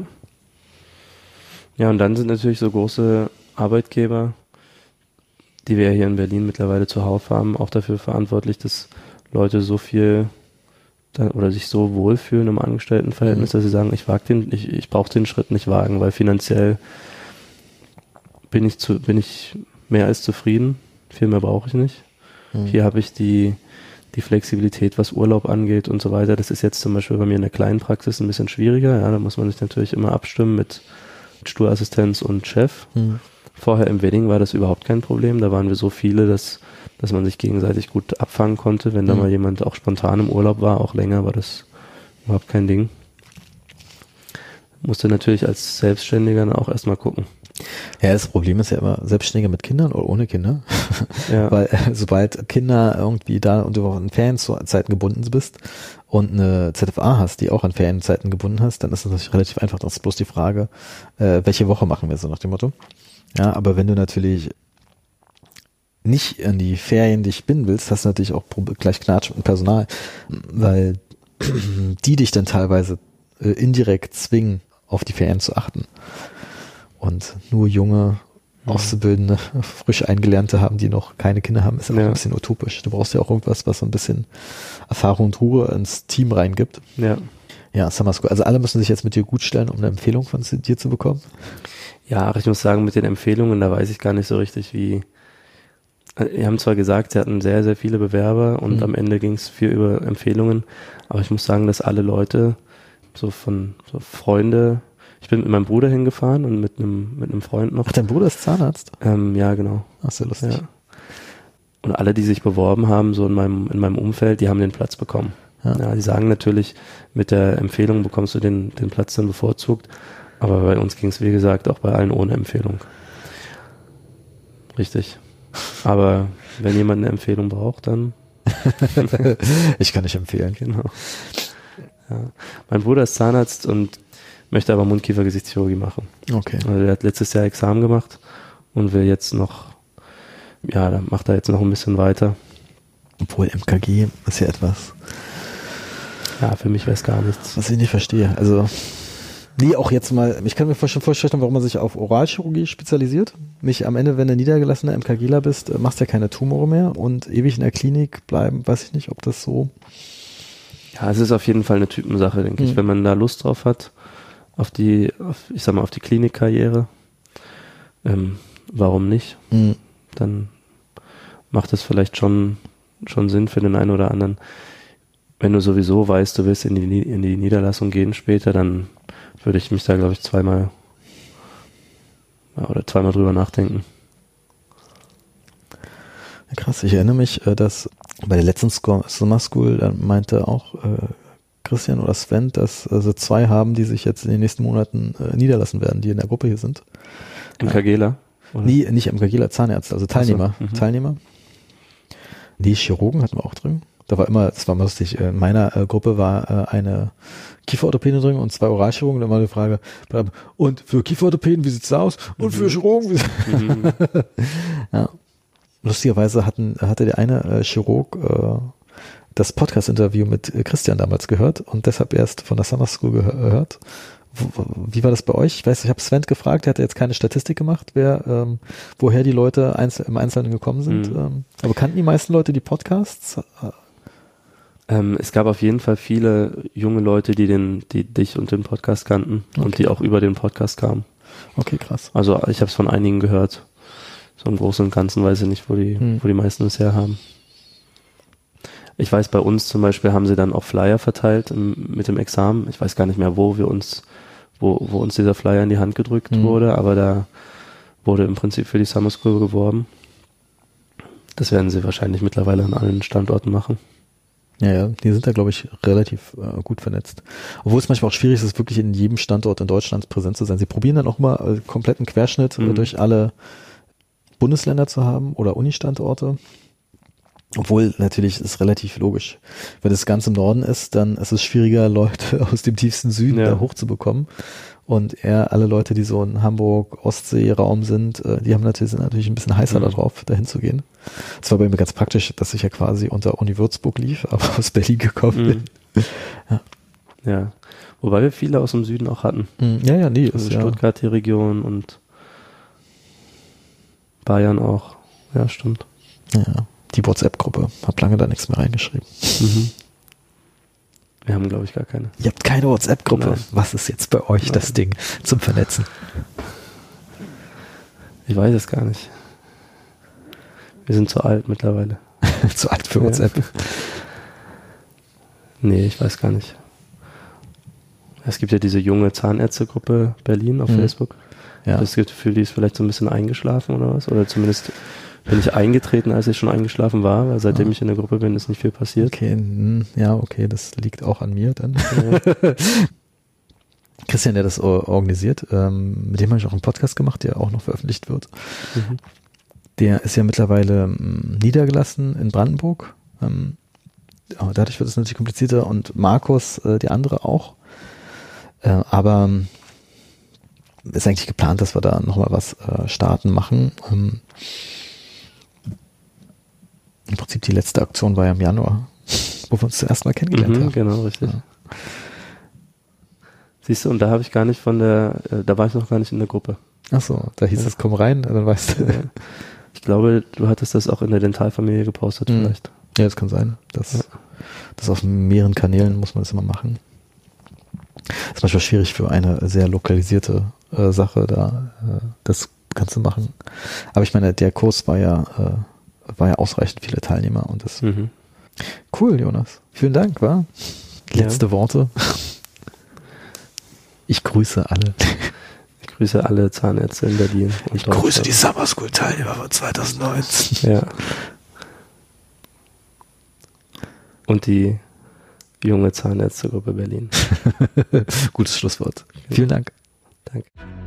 Ja, und dann sind natürlich so große Arbeitgeber, die wir ja hier in Berlin mittlerweile zuhauf haben, auch dafür verantwortlich, dass Leute so viel da, oder sich so wohlfühlen im Angestelltenverhältnis, Mhm. dass sie sagen, ich wag den, ich, ich brauche den Schritt nicht wagen, weil finanziell bin ich zu, bin ich mehr als zufrieden. Viel mehr brauche ich nicht. Mhm. Hier habe ich die, die Flexibilität, was Urlaub angeht und so weiter. Das ist jetzt zum Beispiel bei mir in der kleinen Praxis ein bisschen schwieriger. Ja, da muss man sich natürlich immer abstimmen mit Sturassistenz und Chef. Mhm. Vorher im Wedding war das überhaupt kein Problem. Da waren wir so viele, dass, dass man sich gegenseitig gut abfangen konnte. Wenn da mhm. mal jemand auch spontan im Urlaub war, auch länger, war das überhaupt kein Ding. Musste natürlich als Selbstständiger dann auch erstmal gucken. Ja, das Problem ist ja immer, Selbstständiger mit Kindern oder ohne Kinder. Ja. Weil äh, sobald Kinder irgendwie da und du auch an Ferienzeiten gebunden bist und eine Z F A hast, die auch an Ferienzeiten gebunden hast, dann ist das natürlich relativ einfach. Das ist bloß die Frage, äh, welche Woche machen wir so nach dem Motto. Ja, aber wenn du natürlich nicht an die Ferien dich binden willst, hast du natürlich auch gleich Knatsch mit dem Personal, weil die dich dann teilweise äh, indirekt zwingen, auf die Ferien zu achten. Und nur junge, Auszubildende, frisch Eingelernte haben, die noch keine Kinder haben, ist auch ja. ein bisschen utopisch. Du brauchst ja auch irgendwas, was so ein bisschen Erfahrung und Ruhe ins Team reingibt. Ja. Ja, Summer School. Also alle müssen sich jetzt mit dir gut stellen, um eine Empfehlung von dir zu bekommen? Ja, ich muss sagen, mit den Empfehlungen, da weiß ich gar nicht so richtig, wie. Die haben zwar gesagt, sie hatten sehr, sehr viele Bewerber und mhm. am Ende ging es viel über Empfehlungen, aber ich muss sagen, dass alle Leute, so von so Freunde, ich bin mit meinem Bruder hingefahren und mit einem mit einem Freund noch. Ach, dein Bruder ist Zahnarzt? Ähm, ja, genau. Ach, sehr lustig. Ja. Und alle, die sich beworben haben, so in meinem in meinem Umfeld, die haben den Platz bekommen. Ja, ja die sagen natürlich, mit der Empfehlung bekommst du den den Platz dann bevorzugt, aber bei uns ging es, wie gesagt, auch bei allen ohne Empfehlung. Richtig. Aber wenn jemand eine Empfehlung braucht, dann ich kann nicht empfehlen. Genau. Ja. Mein Bruder ist Zahnarzt und möchte aber Mundkiefer-Gesichtschirurgie machen. Okay. Also er hat letztes Jahr Examen gemacht und will jetzt noch, ja, da macht er jetzt noch ein bisschen weiter. Obwohl M K G ist ja etwas. Ja, für mich wäre es gar nichts. Was ich nicht verstehe. Also, wie auch jetzt mal, ich kann mir schon vorstellen, warum man sich auf Oralchirurgie spezialisiert. Mich am Ende, wenn du niedergelassener MKGler bist, machst du ja keine Tumore mehr und ewig in der Klinik bleiben, weiß ich nicht, ob das so. Ja, es ist auf jeden Fall eine Typensache, denke mhm. ich. Wenn man da Lust drauf hat, auf die, auf, ich sag mal, auf die Klinikkarriere, ähm, warum nicht? Mhm. Dann macht es vielleicht schon, schon Sinn für den einen oder anderen. Wenn du sowieso weißt, du willst in die, in die Niederlassung gehen später, dann würde ich mich da, glaube ich, zweimal ja, oder zweimal drüber nachdenken. Ja, krass, ich erinnere mich, dass bei der letzten Summer School, da meinte auch äh, Christian oder Sven, dass äh, sie zwei haben, die sich jetzt in den nächsten Monaten äh, niederlassen werden, die in der Gruppe hier sind. MKGler? Oder? Nie, nicht MKGler, Zahnärzte, also Teilnehmer. So, Teilnehmer. Die Chirurgen hatten wir auch drin. Da war immer, das war lustig, in meiner äh, Gruppe war äh, eine Kieferorthopädin drin und zwei Oralchirurgen. Da war die Frage, und für Kieferorthopäden, wie sieht's da aus? Und mhm. für Chirurgen, wie mhm. ja. Lustigerweise hatten, hatte der eine äh, Chirurg äh, das Podcast-Interview mit äh, Christian damals gehört und deshalb erst von der Summer School gehört. W- wie war das bei euch? Ich weiß, ich habe Sven gefragt, der hatte jetzt keine Statistik gemacht, wer, ähm, woher die Leute einzel- im Einzelnen gekommen sind. Mhm. Ähm, aber kannten die meisten Leute die Podcasts? Ähm, es gab auf jeden Fall viele junge Leute, die den, die dich und den Podcast kannten okay. und die auch über den Podcast kamen. Okay, krass. Also ich habe es von einigen gehört. So im Großen und Ganzen weiß ich nicht, wo die, hm. wo die meisten es her haben. Ich weiß, bei uns zum Beispiel haben sie dann auch Flyer verteilt im, mit dem Examen. Ich weiß gar nicht mehr, wo wir uns, wo, wo uns dieser Flyer in die Hand gedrückt hm. wurde, aber da wurde im Prinzip für die Summer School geworben. Das werden sie wahrscheinlich mittlerweile an allen Standorten machen. Ja, ja, die sind da, glaube ich, relativ äh, gut vernetzt. Obwohl es manchmal auch schwierig ist, wirklich in jedem Standort in Deutschland präsent zu sein. Sie probieren dann auch mal äh, kompletten Querschnitt mhm. äh, durch alle Bundesländer zu haben oder Uni-Standorte. Obwohl natürlich ist relativ logisch. Wenn es ganz im Norden ist, dann ist es schwieriger, Leute aus dem tiefsten Süden ja. da hochzubekommen. Und eher alle Leute, die so in Hamburg, Ostsee-Raum sind, die haben natürlich, sind natürlich ein bisschen heißer mhm. darauf, dahin zu gehen. Es war bei mir ganz praktisch, dass ich ja quasi unter Uni Würzburg lief, aber aus Berlin gekommen mhm. bin. Ja. ja, wobei wir viele aus dem Süden auch hatten. Ja, ja, nee. Also ist Stuttgart, ja. die Region und Bayern auch. Ja, stimmt. Ja, die WhatsApp-Gruppe. Hab lange da nichts mehr reingeschrieben. Mhm. Wir haben, glaube ich, gar keine. Ihr habt keine WhatsApp-Gruppe. Nein. Was ist jetzt bei euch Nein. das Ding zum Vernetzen? Ich weiß es gar nicht. Wir sind zu alt mittlerweile. Zu alt für WhatsApp. Ja. Nee, ich weiß gar nicht. Es gibt ja diese junge Zahnärztegruppe Berlin auf mhm. Facebook. Ja. Das Gefühl, die ist vielleicht so ein bisschen eingeschlafen oder was? Oder zumindest bin ich eingetreten, als ich schon eingeschlafen war, weil seitdem ah. ich in der Gruppe bin, ist nicht viel passiert. Okay, ja, okay, das liegt auch an mir dann. Ja. Christian, der das organisiert, ähm, mit dem habe ich auch einen Podcast gemacht, der auch noch veröffentlicht wird. Mhm. Der ist ja mittlerweile ähm, niedergelassen in Brandenburg. Ähm, dadurch wird es natürlich komplizierter und Markus, äh, die andere auch. Äh, aber ist eigentlich geplant, dass wir da nochmal was äh, starten, machen. Ähm, Im Prinzip die letzte Aktion war ja im Januar, wo wir uns zum ersten Mal kennengelernt mhm, haben. Genau, richtig. Ja. Siehst du, und da habe ich gar nicht von der, äh, da war ich noch gar nicht in der Gruppe. Ach so, da hieß ja. es, komm rein, dann weißt du. Ja. Ich glaube, du hattest das auch in der Dentalfamilie gepostet mhm. vielleicht. Ja, das kann sein. Das, ja. das auf mehreren Kanälen muss man das immer machen. Das ist manchmal schwierig für eine sehr lokalisierte äh, Sache, da äh, das Ganze machen. Aber ich meine, der Kurs war ja, äh, war ja ausreichend viele Teilnehmer und das mhm. cool, Jonas. Vielen Dank, wa? Letzte ja. Worte. Ich grüße alle. Ich grüße alle Zahnärzte in Berlin. Und ich grüße die Summer School Teilnehmer von zwanzig neunzehn. Ja. Und die junge Zahnärztegruppe Berlin. Gutes Schlusswort. Vielen Dank. Danke.